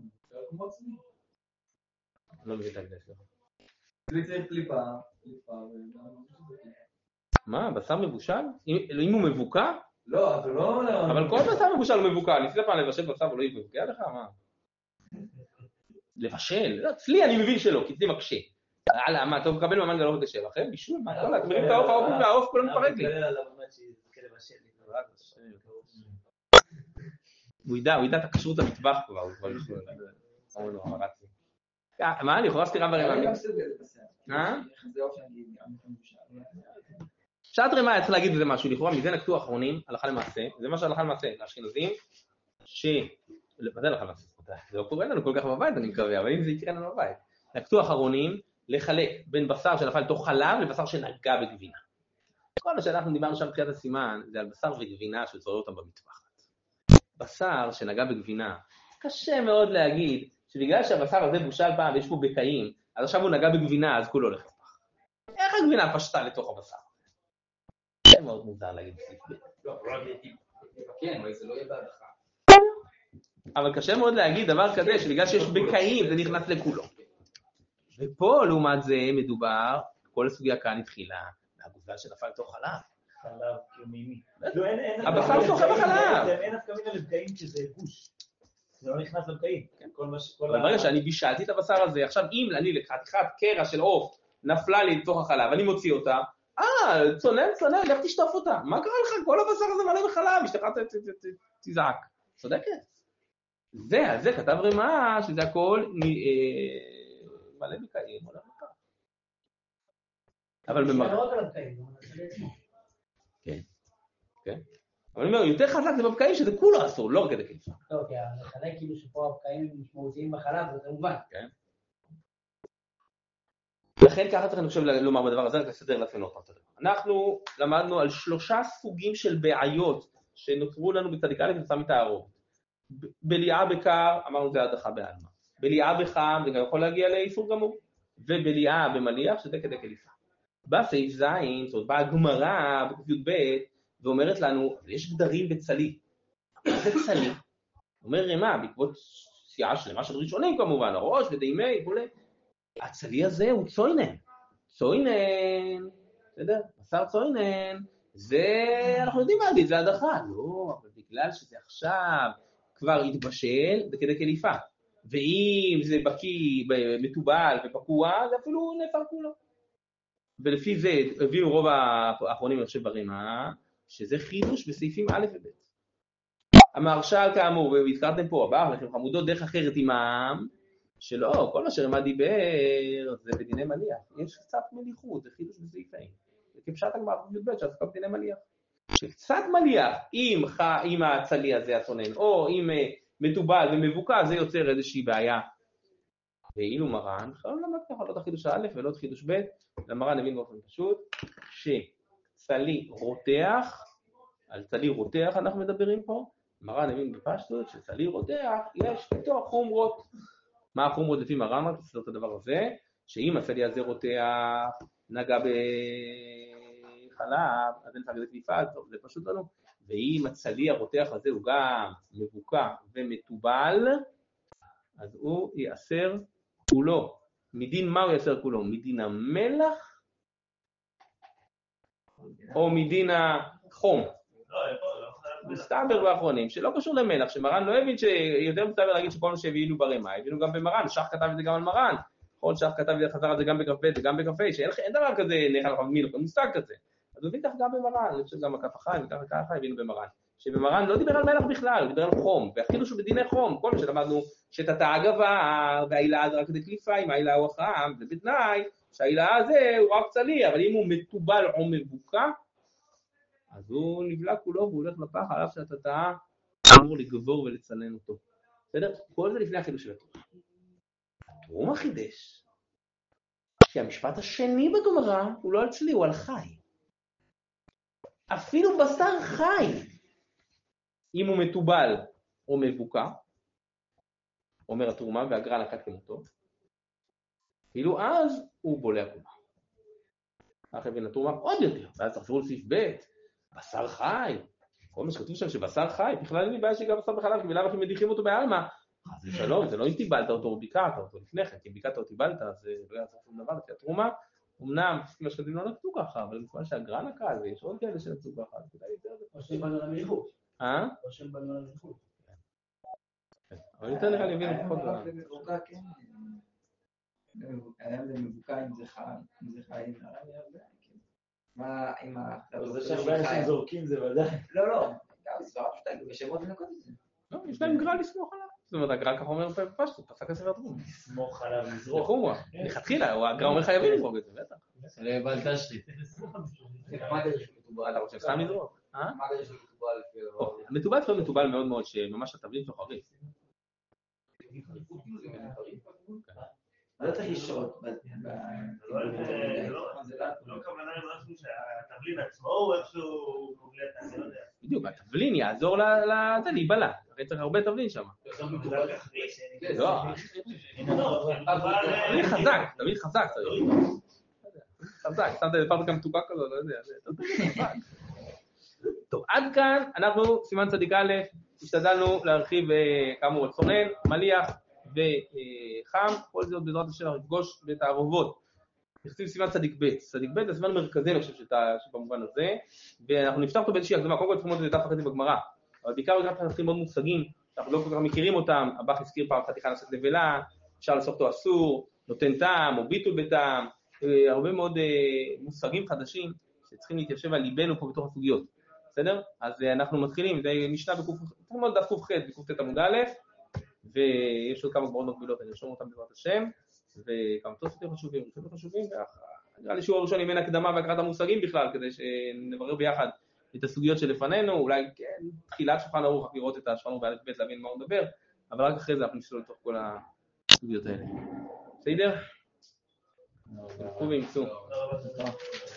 לא מבין את ההגדרה. זה קליפה. מה, בשר מבושל? אם הוא מבוקע? לא, אבל לא... אבל כל בשר מבושל הוא מבוקע. ניסית פעם לבשל בשר ולא יבוקע לך? מה? לבשל? אצלי אני מבין שלא, כי זה מקשה. הלאה, מה, אתה מקבל מהמן גלוך את השם, אחרי בישול? מה, כל אתה מרים את העוף, העוף והעוף כולם מפרק לי. הוא ידע, הוא ידע את הכשרות המטבח כבר, הוא כבר בישול. מה, אני יכולה סתירה ברימה? אה? שעת רימה, צריך להגיד בזה משהו, לכאורה, מזה נקטו האחרונים, הלכה למעשה, זה מה שהלכה למעשה, לאשכנזים, ש... מה זה הלכה למעשה? זה לא קורה לנו כל כך בבית, אני מקווה, אבל אם זה יקרה לנו בבית. נקטו האחרונים לחלק בין בשר שנפל לתוך חלב לבשר שנגע בגבינה. כל מה שאנחנו דיברנו שם בתחילת הסימן, זה על בשר וגבינה שצורר אותם במטבחת. בשר שנגע בגבינה, קשה מאוד להגיד שבגלל שהבשר הזה בושל פעם ויש פה בקעים, אז עכשיו הוא נגע בגבינה, אז כולו הולך לפח. איך הגבינה פשטה לתוך הבשר? זה מאוד מוזר להגיד בסעיף ב'. לא, כן, אבל זה לא יהיה בהדחה. אבל קשה מאוד להגיד דבר כזה, שבגלל שיש בקעים זה נכנס לכולו. ופה, לעומת זה, מדובר, כל הסוגיה כאן התחילה, מהגוזל שנפל לתוך חלב. חלב, כמימי. הבשר שוחה בחלב. אין אף כמינה לבקעים שזה גוש. זה לא נכנס לבקעים. אבל ברגע שאני בישלתי את הבשר הזה, עכשיו אם אני לחתיכת קרע של עוף נפלה לי לתוך החלב, אני מוציא אותה, אה, צונן, צונן, לך תשטוף אותה. מה קרה לך? כל הבשר הזה מלא בחלב, משתך תזעק. צודקת. זה, זה כתב רימה, שזה הכל מלא בקעים. אבל במראה. כן, כן. אבל אני אומר, יותר חזק זה בבקעים שזה כולו אסור, לא רק כדי קליפה. לא, כי המחלק כאילו שפה הבקעים משמעותיים בחלב, זה כמובן. כן. לכן ככה צריך אני חושב לומר בדבר הזה, רק לסדר לעצמנו אותם. אנחנו למדנו על שלושה סוגים של בעיות שנותרו לנו בצדיק א' וצם מתארות. בליעה בקר, אמרנו זה הדחה בעלמא. בליעה בחם, זה גם יכול להגיע לאיסור גמור. ובליעה במליח, שזה כדי קליפה. בסעיף זין, זאת אומרת, באה הגמרא בק"ב, ואומרת לנו, יש גדרים בצלי. זה צלי. אומר רמה, בעקבות סיעה שלמה של ראשונים כמובן, הראש ודימי, בולה. הצלי הזה הוא צוינן. צוינן, בסדר? בשר צוינן, זה, אנחנו יודעים מה זה, זה הדחה. לא, אבל בגלל שזה עכשיו כבר התבשל, זה כדי קליפה. ואם זה בקי, מטובל ופקוע, זה אפילו נפר כולו. ולפי זה הביאו רוב האחרונים, אני חושב ברימה, שזה חידוש בסעיפים א' וב'. המהרש"ל כאמור, והזכרתם פה, הבא, לכם חמודות דרך אחרת עמם, שלא, כל מה שרמה דיבר, זה בדיני מליח. יש קצת מליחות, זה חידוש בסעיפים. זה כפשט הגמרא ב' שעסקה בדיני מליח. שקצת מליח, עם, עם הצלי הזה הצונן, או עם מטובל ומבוקע, זה יוצר איזושהי בעיה. ואילו מרן, לא למד ככה, לא את החידוש א' ולא את חידוש ב', למרן הבין באופן פשוט, שצלי רותח, על צלי רותח אנחנו מדברים פה, מרן הבין בפשטות שצלי רותח, יש איתו חומרות. מה החומרות לפי מרן? רק תסתכל את הדבר הזה, שאם הצלי הזה רותח, נגע בחלב, אז אין לך כזה קליפה, טוב, זה פשוט לנו. ואם הצלי הרותח הזה הוא גם מבוקע ומטובל, אז הוא יאסר כולו. מדין מה הוא יאסר כולו? מדין המלח או מדין החום? מסתבר באחרונים, שלא קשור למלח, שמרן לא הבין שיותר מסתבר להגיד שכל מה שהביאו ברמה, הביאו גם במרן, שח כתב את זה גם על מרן, כל שח כתב וחזר את זה גם בכ"ב וגם בכ"ה, שאין דבר כזה נאכל לך מילוך, אין מושג כזה. אז הוא הבין כך גם במרן, אני חושב גם הכף החיים וכך וככה הבינו במרן. שבמרן לא דיבר על מלח בכלל, הוא דיבר על חום, ואפילו שהוא בדיני חום, כל מה שלמדנו שתתה הגבה, והעילה זה רק כדי קליפה, אם העילה הוא החם, זה בתנאי שהעילה הזה הוא רק צלי, אבל אם הוא מטובל או מבוקע, אז הוא נבלע כולו והוא הולך לפח, על אף שהתתאה אמור לגבור ולצנן אותו. בסדר? כל זה לפני החידוש של התורה. התורה חידש. שהמשפט השני בגמרא הוא לא על צלי, הוא על חי. אפילו בשר חי, אם הוא מטובל או מבוקע, אומר התרומה והגר"א נקט כמותו, כאילו אז הוא בולע כולה. כך הבין התרומה עוד יותר, ואז תחזרו לסעיף ב', בשר חי, כל מה שכתוב שם שבשר חי, בכלל אין לי בעיה שגם בשר בחלב, כי בלאו הכי מדיחים אותו בעלמא, אז זה שלום, זה לא אם טיבלת אותו או ביקעת אותו לפני כן, כי אם ביקעת או טיבלת, אז זה לא יעשה שום דבר לפי התרומה, אמנם, מה שכתבים לא נקטו ככה, אבל מכיוון שהגר"א נקט, ויש עוד כאלה שנקטו ככה, אז כדאי יותר זה. או שהם בנו על המלכות. אה? או שהם בנו על המלכות. אבל יותר נראה לי הבין לפחות. היה זה מבוקע אם זה חי, אם זה חי, מה, אם ה... זה שהרבה אנשים זורקים זה ודאי. לא, לא, גם סברה פשוטה, בשמות לנקות את זה. לא, יש להם גר"א לסמוך עליו. זאת אומרת, הגר"א כך אומר פשטות, פסק הספר התרומה. לסמוך עליו, לזרוק. לכו, לכתחילה, הגר"א אומר חייבים לזרוק את זה, בטח. בל תשחית. מה כזה שמטובל? אתה רוצה סתם לזרוק? מה כזה שמטובל? המטובל שלו מטובל מאוד מאוד, שממש התבלין שלו חריף. לא צריך לשרות. לא כוונה למשהו שהתבלין עצמו הוא איכשהו מובלט, אני לא יודע. בדיוק, התבלין יעזור לזה להיבלע. הרי צריך הרבה תבלין שם. לא, תבלין חזק, תבלין חזק. חזק, שמת לפעמים גם מתוקה כזו, לא יודע. טוב, עד כאן אנחנו, סימן צדיק א', השתדלנו להרחיב כאמור את צונן, מליח וחם, כל זה עוד בעזרת השם לפגוש בתערובות. נכנסים סימן צדיק ב', צדיק ב' זה סימן מרכזי, אני חושב שבמובן הזה, ואנחנו נפתח אותו באיזושהי הקדמה, קודם כל צריכים ללמוד את דף וחצי בגמרא, אבל בעיקר גם נתחיל מאוד מושגים, שאנחנו לא כל כך מכירים אותם, הבח הזכיר פעם חתיכה נעשית נבלה, אפשר לעשות אותו אסור, נותן טעם או ביטול בטעם, הרבה מאוד מושגים חדשים שצריכים להתיישב על ליבנו פה בתוך הסוגיות, בסדר? אז אנחנו מתחילים, זה משנה בקוף, צריך מאוד דף קוף ח' בקוף ט' עמוד א', ויש עוד כמה גבורות מקבילות, אני ארשום אותם בעזרת השם, וכמה תוספות חשובים, תוספות חשובים, נראה לי שיעור הראשון עם אין הקדמה והקראת המושגים בכלל, כדי שנברר ביחד את הסוגיות שלפנינו, אולי כן, תחילת שולחן ערוך, רק לראות את השולחן ערוך באלף בית, להבין מה הוא מדבר, אבל רק אחרי זה אנחנו נפסול לתוך כל הסוגיות האלה. בסדר? תלכו וימצאו.